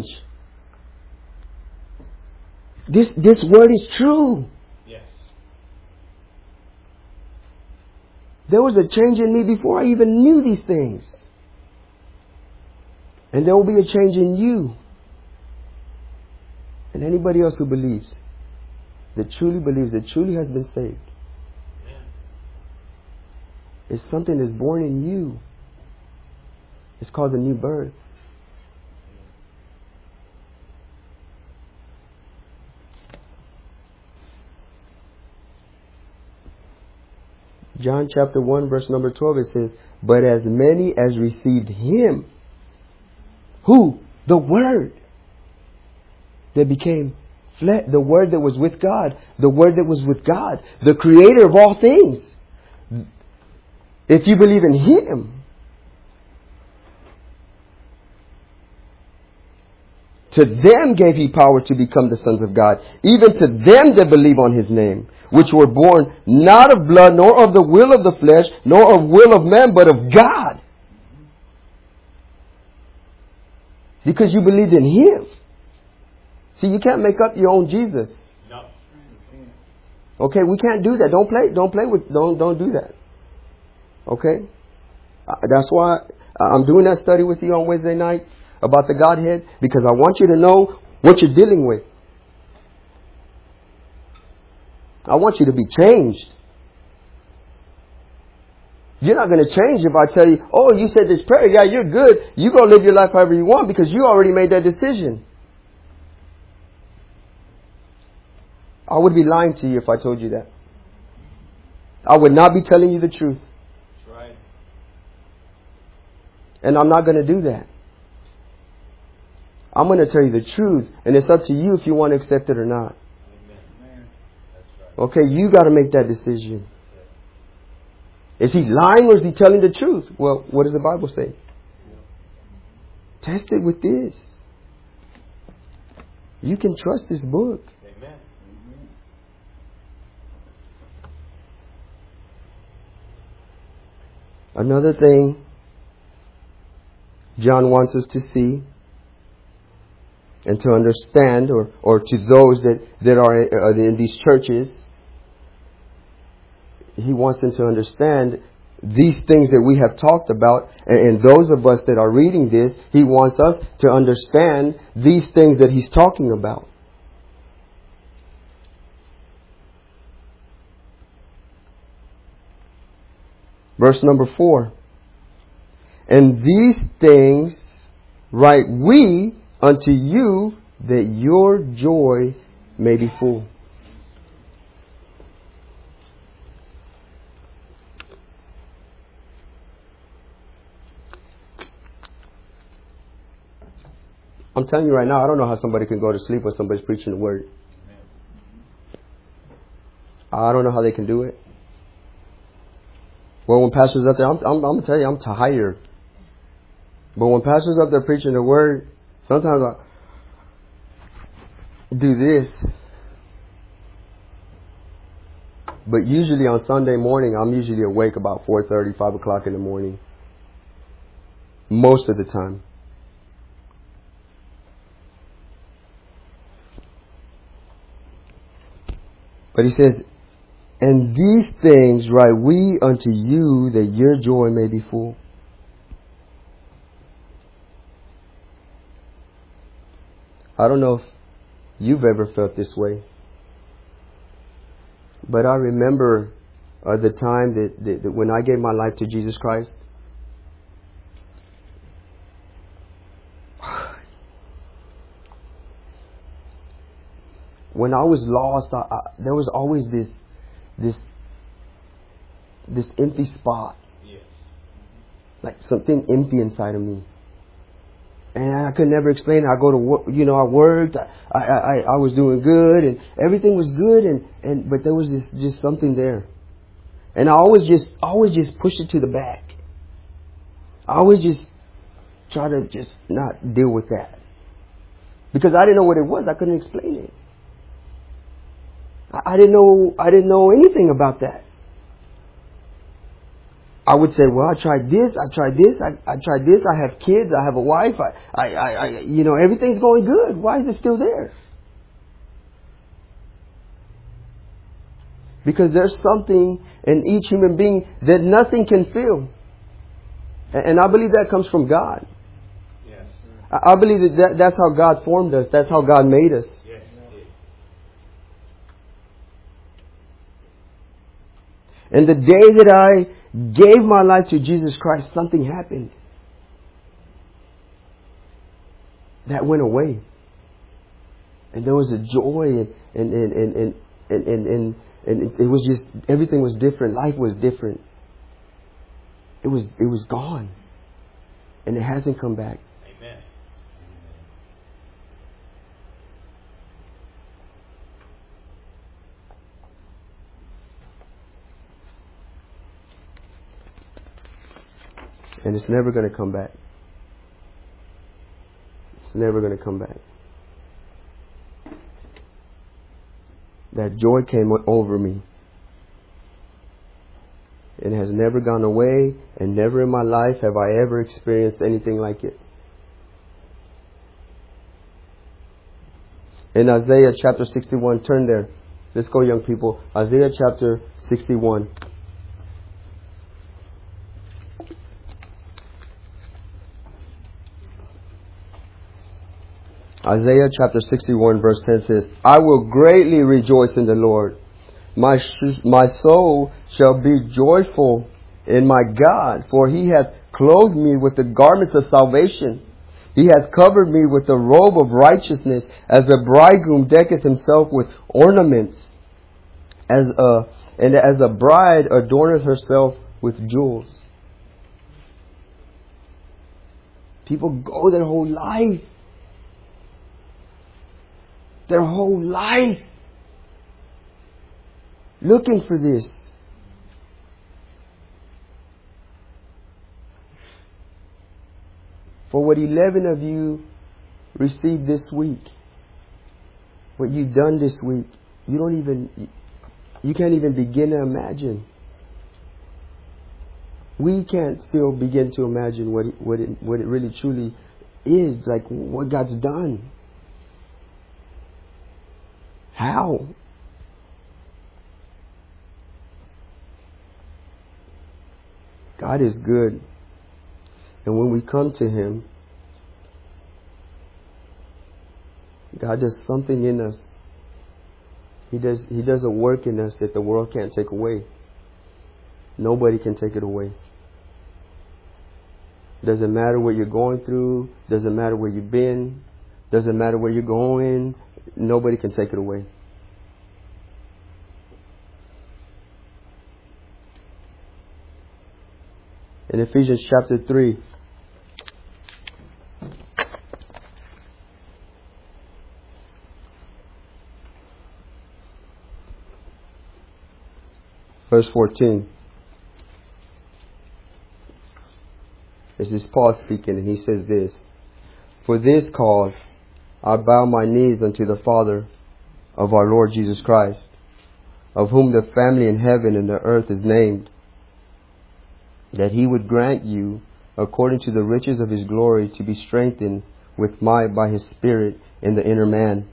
This word is true. There was a change in me before I even knew these things. And there will be a change in you. And anybody else who believes, that truly believes, that truly has been saved. It's something that's born in you. It's called the new birth. John chapter 1 verse number 12, it says, but as many as received Him. Who? The Word. That became flesh. The Word that was with God. The Word that was with God. The Creator of all things. If you believe in Him. To them gave he power to become the sons of God, even to them that believe on his name, which were born not of blood, nor of the will of the flesh, nor of will of man, but of God. Because you believed in him. See, you can't make up your own Jesus.
No.
Okay, we can't do that. Don't do that. Okay? That's why I'm doing that study with you on Wednesday night about the Godhead, because I want you to know what you're dealing with. I want you to be changed. You're not going to change if I tell you, oh, you said this prayer. Yeah, you're good. You're going to live your life however you want because you already made that decision. I would be lying to you if I told you that. I would not be telling you the truth.
That's right.
And I'm not going to do that. I'm going to tell you the truth. And it's up to you if you want to accept it or not.
Amen. That's right.
Okay, you got to make that decision. Is he lying or is he telling the truth? Well, what does the Bible say? Test it with this. You can trust this book.
Amen.
Another thing John wants us to see and to understand, or to those that are in these churches, he wants them to understand these things that we have talked about. And those of us that are reading this, he wants us to understand these things that he's talking about. Verse number 4. And these things write we unto you, that your joy may be full. I'm telling you right now, I don't know how somebody can go to sleep when somebody's preaching the word. I don't know how they can do it. Well, when pastor's up there, I'm going to tell you, I'm tired. But when pastor's up there preaching the word, sometimes I do this. But usually on Sunday morning, I'm usually awake about 4:30, 5 o'clock in the morning. Most of the time. But he says, and these things write we unto you, that your joy may be full. I don't know if you've ever felt this way, but I remember the time that when I gave my life to Jesus Christ. When I was lost, there was always this empty spot.
Yes.
Like something empty inside of me. And I could never explain it. I go to work, I worked, I was doing good and everything was good but there was just something there. And I always just pushed it to the back. I always just try to just not deal with that. Because I didn't know what it was. I couldn't explain it. I didn't know anything about that. I would say, well, I tried this, I tried this, I have kids, I have a wife, everything's going good. Why is it still there? Because there's something in each human being that nothing can fill. And I believe that comes from God.
Yes.
I believe that's how God formed us. That's how God made us.
Yes.
And the day that I gave my life to Jesus Christ, something happened. That went away. And there was a joy and it was just, everything was different. Life was different. It was gone. And it hasn't come back.
Amen.
And it's never going to come back. It's never going to come back. that joy came over me. It has never gone away, and never in my life have I ever experienced anything like it. In Isaiah chapter 61, turn there. Let's go, young people. Isaiah chapter 61. Isaiah chapter 61 verse 10 says, I will greatly rejoice in the Lord. My soul shall be joyful in my God, for he hath clothed me with the garments of salvation. He hath covered me with the robe of righteousness, as a bridegroom decketh himself with ornaments, and as a bride adorneth herself with jewels. People go their whole life looking for this. For what 11 of you received this week, what you've done this week, you can't even begin to imagine. We can't still begin to imagine what it really truly is, like what God's done. How? God is good. And when we come to Him, God does something in us. He does a work in us that the world can't take away. Nobody can take it away. Doesn't matter what you're going through. Doesn't matter where you've been. Doesn't matter where you're going. Nobody can take it away. In Ephesians chapter 3, verse 14, this is Paul speaking, and he says this, For this cause I bow my knees unto the Father of our Lord Jesus Christ, of whom the family in heaven and the earth is named, that He would grant you, according to the riches of His glory, to be strengthened with might by His Spirit in the inner man,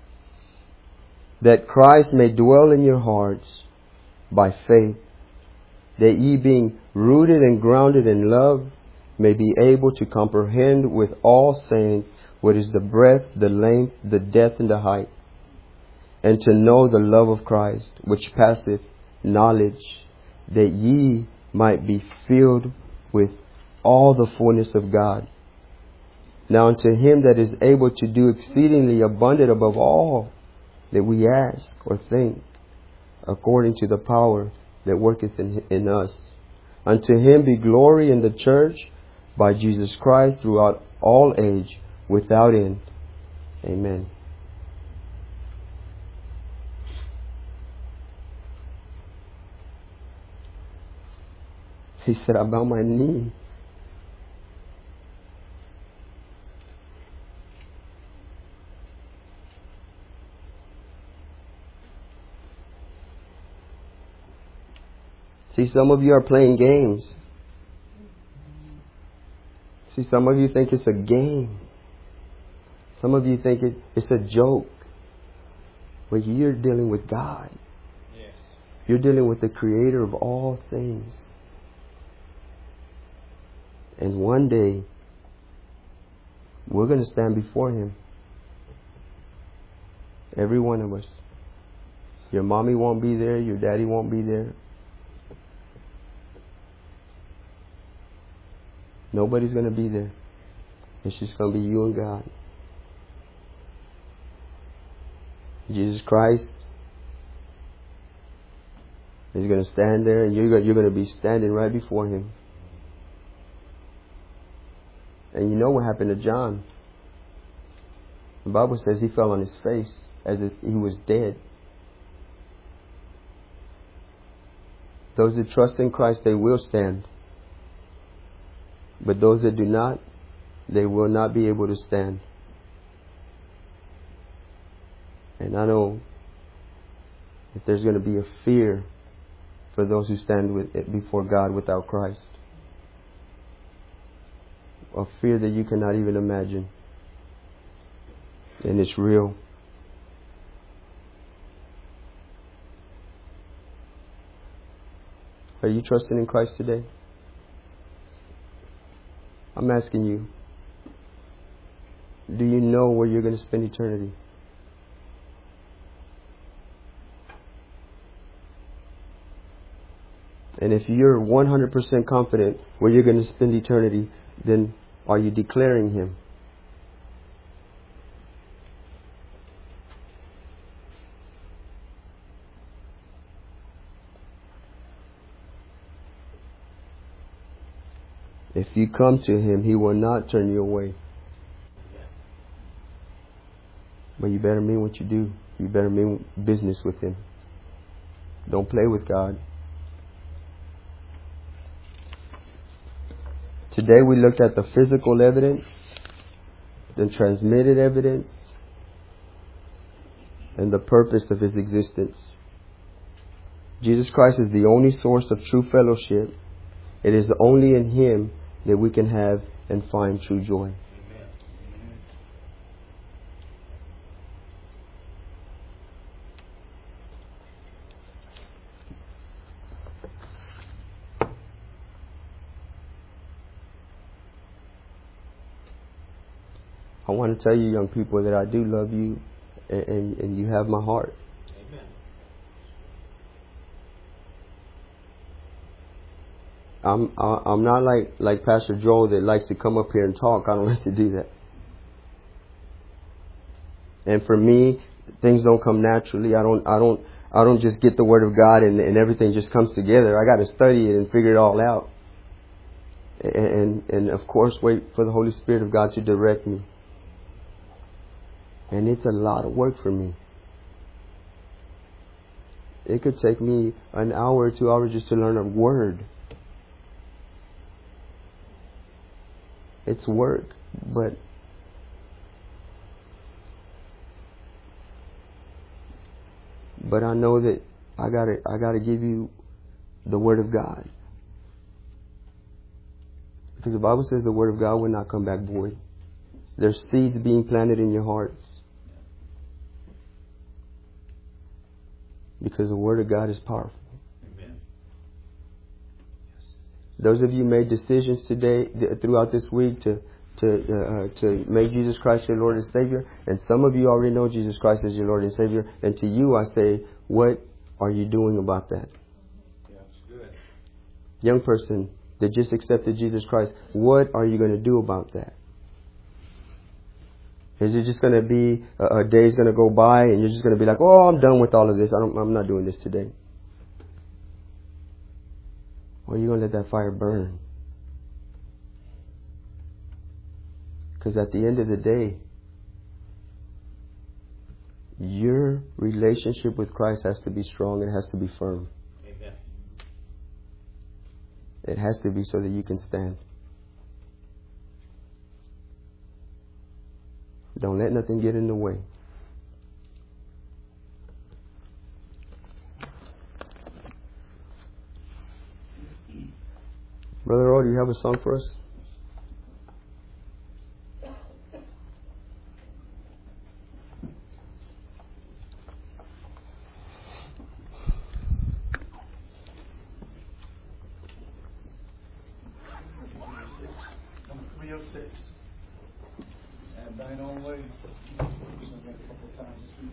that Christ may dwell in your hearts by faith, that ye being rooted and grounded in love, may be able to comprehend with all saints what is the breadth, the length, the depth, and the height, and to know the love of Christ, which passeth knowledge, that ye might be filled with all the fullness of God. Now unto Him that is able to do exceedingly abundant above all that we ask or think, according to the power that worketh in us. Unto Him be glory in the church by Jesus Christ throughout all age, without end. Amen. He said, I bow my knee. See, some of you are playing games. See, some of you think it's a game. Some of you think it's a joke. But you're dealing with God.
Yes.
You're dealing with the Creator of all things. And one day, we're going to stand before Him. Every one of us. Your mommy won't be there. Your daddy won't be there. Nobody's going to be there. It's just going to be you and God. Jesus Christ is going to stand there, and you're going to be standing right before Him. And you know what happened to John. The Bible says he fell on his face as if he was dead. Those that trust in Christ, they will stand. But those that do not, they will not be able to stand. And I know if there's going to be a fear for those who stand before God without Christ. A fear that you cannot even imagine. And it's real. Are you trusting in Christ today? I'm asking you, do you know where you're going to spend eternity? And if you're 100% confident where you're going to spend eternity, then are you declaring Him? If you come to Him, He will not turn you away. But you better mean what you do. You better mean business with Him. Don't play with God. Today we looked at the physical evidence, the transmitted evidence, and the purpose of His existence. Jesus Christ is the only source of true fellowship. It is only in Him that we can have and find true joy. I want to tell you, young people, that I do love you, and you have my heart. I'm not like Pastor Joel that likes to come up here and talk. I don't like to do that. And for me, things don't come naturally. I don't just get the Word of God and everything just comes together. I got to study it and figure it all out. And of course, wait for the Holy Spirit of God to direct me. And it's a lot of work for me. It could take me an hour or 2 hours just to learn a word. It's work, but I know that I gotta give you the Word of God. Because the Bible says the Word of God will not come back void. There's seeds being planted in your hearts. Because the Word of God is powerful. Amen. Those of you made decisions today, throughout this week, to make Jesus Christ your Lord and Savior. And some of you already know Jesus Christ as your Lord and Savior. And to you I say, what are you doing about that?
Yeah, that's good.
Young person that just accepted Jesus Christ, what are you going to do about that? Is it just going to be a day's going to go by and you're just going to be like, oh, I'm done with all of this. I'm not doing this today. Or are you going to let that fire burn? Because at the end of the day, your relationship with Christ has to be strong. It has to be firm.
Amen.
It has to be so that you can stand. Don't let nothing get in the way. Brother Earl, do you have a song for us?
Number 306. And thine own way. Sung that a couple of times this week.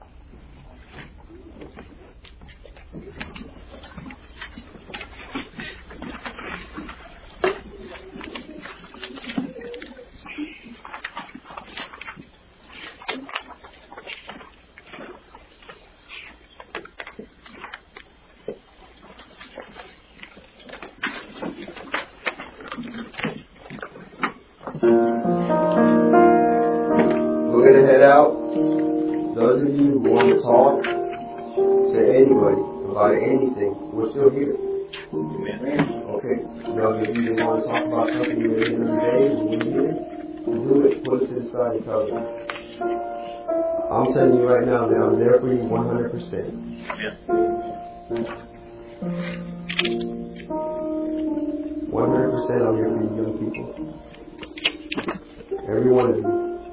We're going to head out. Those of you who want to talk to anybody about anything, we're still here.
Amen.
Okay. Those of you who want to talk about something you did in the day, we're here. do it, pull it to the side and tell them. I'm telling you right now that I'm there for you 100%.
Yeah.
100% I'm here for you young people. Every one of you.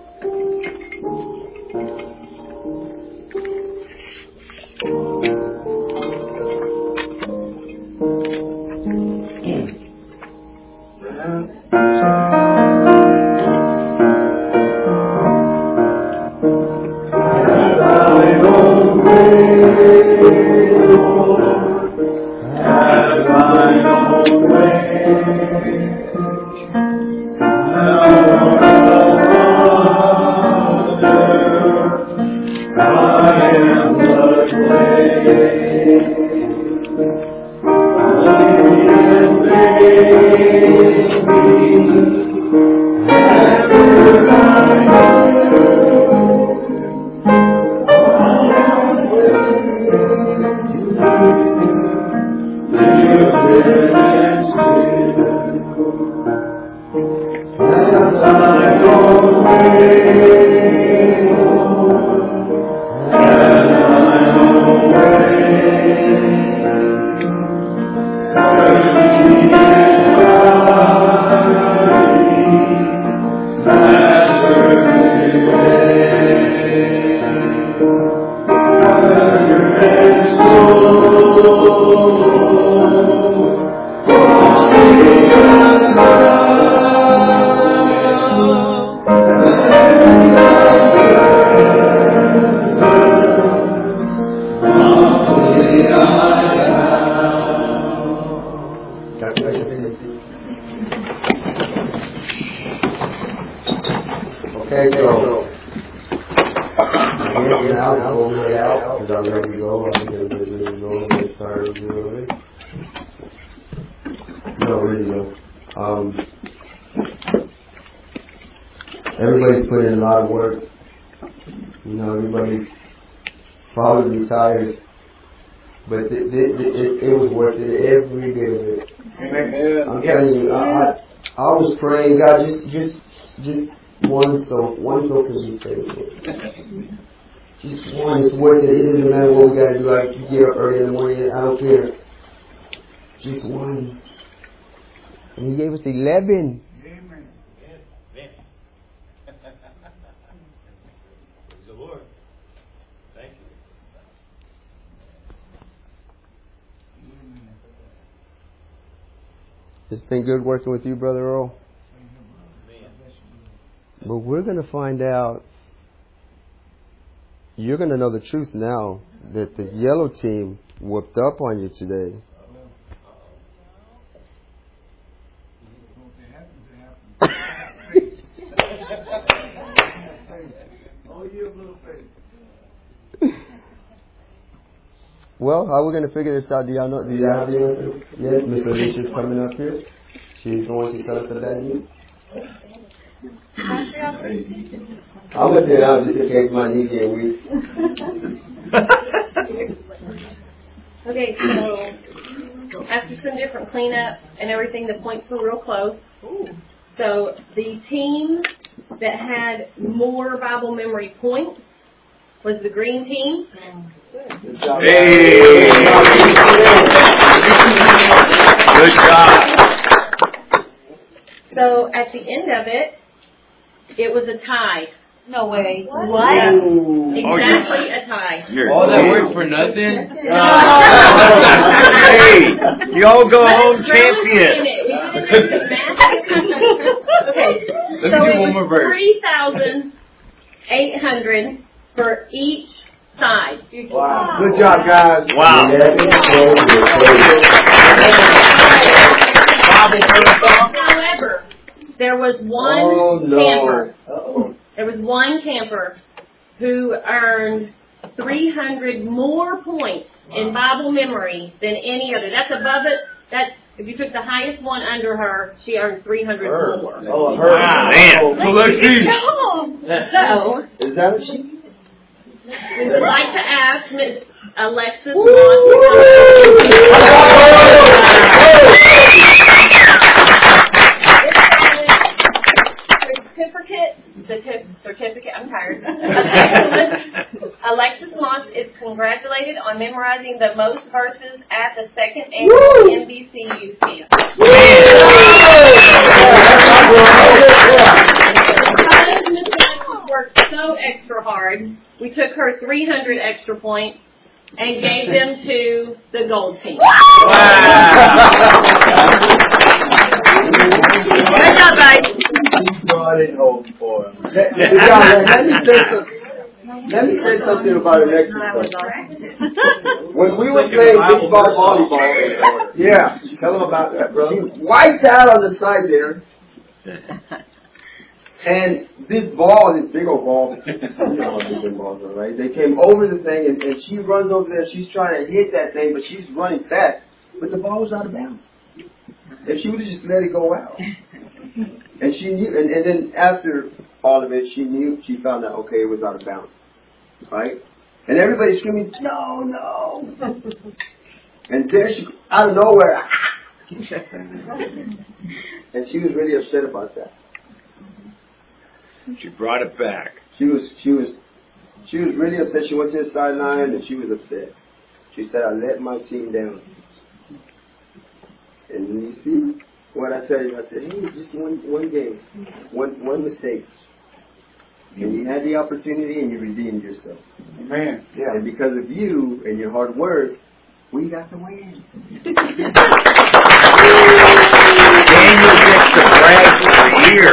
Okay, so now we'll lay out because I'm ready to go. I'm going to go and get started a little bit. No, really go. Everybody's putting in a lot of work. You know, everybody's probably tired, but it was worth it, every bit of it. I'm telling you, I was praying, God, just one soul can be saved. Just one is worth it. It doesn't matter what we got to do. Like you get up early in the morning, I don't care. Just one. And He gave us 11.
Amen. Praise the Lord. Thank you.
It's been good working with you, Brother Earl. But we're going to find out, you're going to know the truth now, that the yellow team whooped up on you today. Well, how are we going to figure this out? Do y'all know? Do y'all have the answer? Yes, Miss Alicia's coming up here. She's going to tell us the bad news. I'm going to sit down just in case my knee get weak.
Okay, so after some different cleanup and everything, the points were real close. So the team that had more Bible memory points was the green team.
Hey! Good job.
So at the end of it, it was a tie.
No way.
What? Exactly a tie.
All that work for nothing?
Hey,
y'all go home champions.
Okay,
Let
so
me do
it
one more
was
verse.
3,800 for each side.
Wow. Good job, guys.
Wow.
However, there was one camper. There was one camper who earned 300 more points in Bible memory than any other. That's above it. That's if you took the highest one under her, she earned 300 more.
Oh, her.
Man. So let's see.
So,
Is that what she?
we would like to ask Ms. Alexis certificate certificate. I'm tired. Alexis Moss is congratulated on memorizing the most verses at the second annual NBCU camp. Because Miss Alexis worked so extra hard, we took her 300 extra points and gave them to the gold team. Good job, guys.
Let me say something about an exercise. When we were playing baseball, volleyball, yeah, tell them about that, bro. She wiped out on the side there, and this ball, this big old ball, you know how big balls are, right? They came over the thing, and she runs over there. She's trying to hit that thing, but she's running fast. But the ball was out of bounds. If she would have just let it go out. And she knew, and then after all of it, she found out, okay, it was out of bounds. Right? And everybody's screaming, no, no. And there she, out of nowhere, and she was really upset about that.
She brought it back.
She was really upset. She went to the sideline and she was upset. She said, I let my team down. And you see what I tell you? I said, hey, just one game, one mistake. And you had the opportunity and you redeemed yourself.
Amen.
Yeah. And because of you and your hard work, we got the win.
Daniel gets the brag for a year.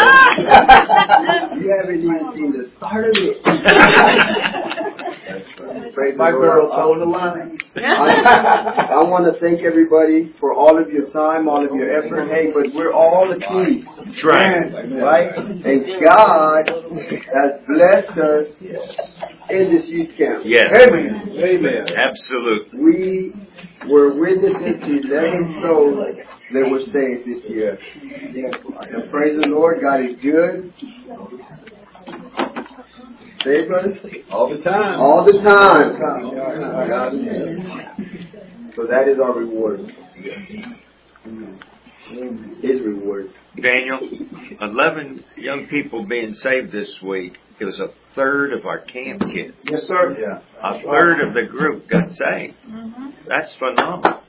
You haven't even seen the start of it.
My girl's on the line.
I want to thank everybody for all of your time, all of your effort. Hey, but we're all a team.
That's right.
Right? And God has blessed us in this youth camp.
Yes.
Amen. Amen.
Absolutely.
We were witnesses to 11 souls that were saved this year. And praise the Lord, God is good. Say it, brother?
All the time.
All the time. God is good. So that is our reward. His reward.
Daniel, 11 young people being saved this week. It was a third of our camp kids.
Yes, sir. Yeah.
A third of the group got saved. That's phenomenal.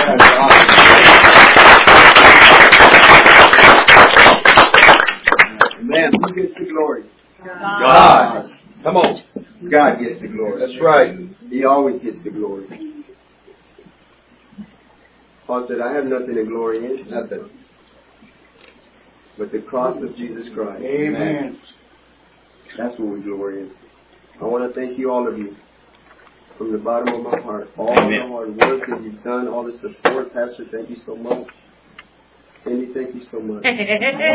Man, who gets the glory?
God.
Come on. God gets the glory.
That's right.
He always gets the glory. Paul said, I have nothing to glory in. Nothing. But the cross of Jesus Christ.
Amen.
That's what we glory in. I want to thank you, all of you, from the bottom of my heart. All
Amen.
the hard work that you've done, all the support. Pastor, thank you so much. Cindy, thank you so much. Thank you so much.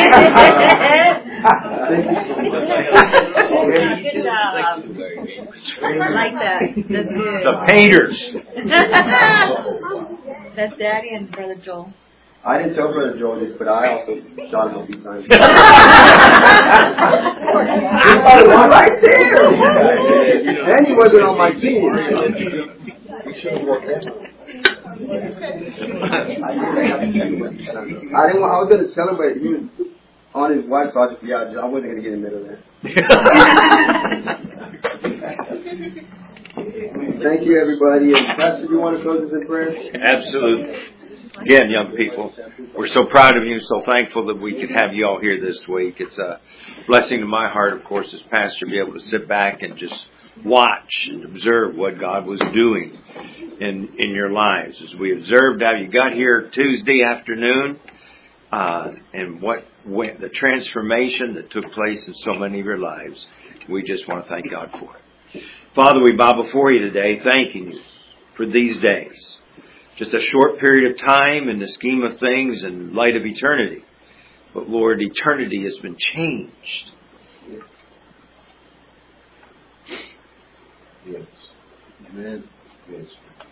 Good job. I like that. That's good.
The painters.
That's Daddy and Brother Joel.
I didn't tell Brother Joel this, but I also shot him a few times. Right there. And he wasn't on my team. I was going to tell him, but he was on his wife, so I wasn't going to get in the middle of that. Thank you, everybody. And Pastor, do you want to close us in prayer?
Absolutely. Again, young people, we're so proud of you, so thankful that we could have you all here this week. It's a blessing to my heart, of course, as pastor, to be able to sit back and just watch and observe what God was doing in your lives. As we observed how you got here Tuesday afternoon, and the transformation that took place in so many of your lives. We just want to thank God for it. Father, we bow before you today, thanking you for these days. Just a short period of time in the scheme of things in light of eternity. But Lord, eternity has been changed.
Yes. Amen. Yes.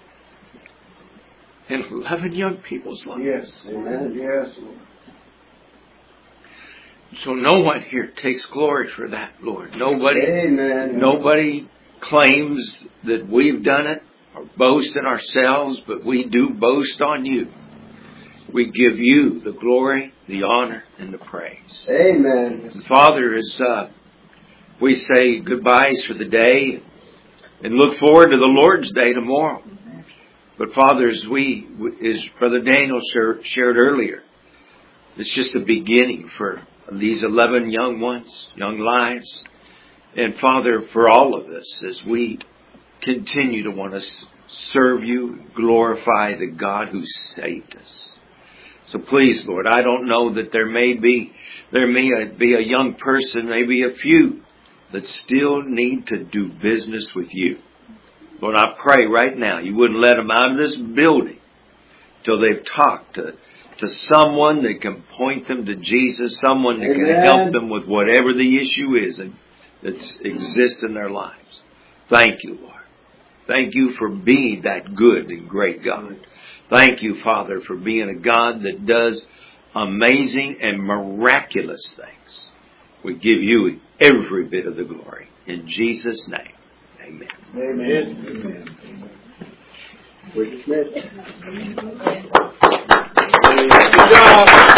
In 11 young people's lives.
Yes.
Amen.
Yes.
So no one here takes glory for that, Lord.
Amen.
Nobody claims that we've done it or boast in ourselves, but we do boast on you. we give you the glory, the honor, and the praise.
Amen.
And Father, as we say goodbyes for the day and look forward to the Lord's Day tomorrow. But Father, as Brother Daniel shared earlier, it's just a beginning for these 11 young ones, young lives. And Father, for all of us, as we continue to want to serve you, glorify the God who saved us. So please, Lord, I don't know that there may be a young person, maybe a few, that still need to do business with you. Lord, I pray right now you wouldn't let them out of this building till they've talked to someone that can point them to Jesus, someone that can help them with whatever the issue is that exists in their lives. Thank you, Lord. Thank you for being that good and great God. Thank you, Father, for being a God that does amazing and miraculous things. We give you every bit of the glory. In Jesus' name, amen.
Amen. We're dismissed.
Good job.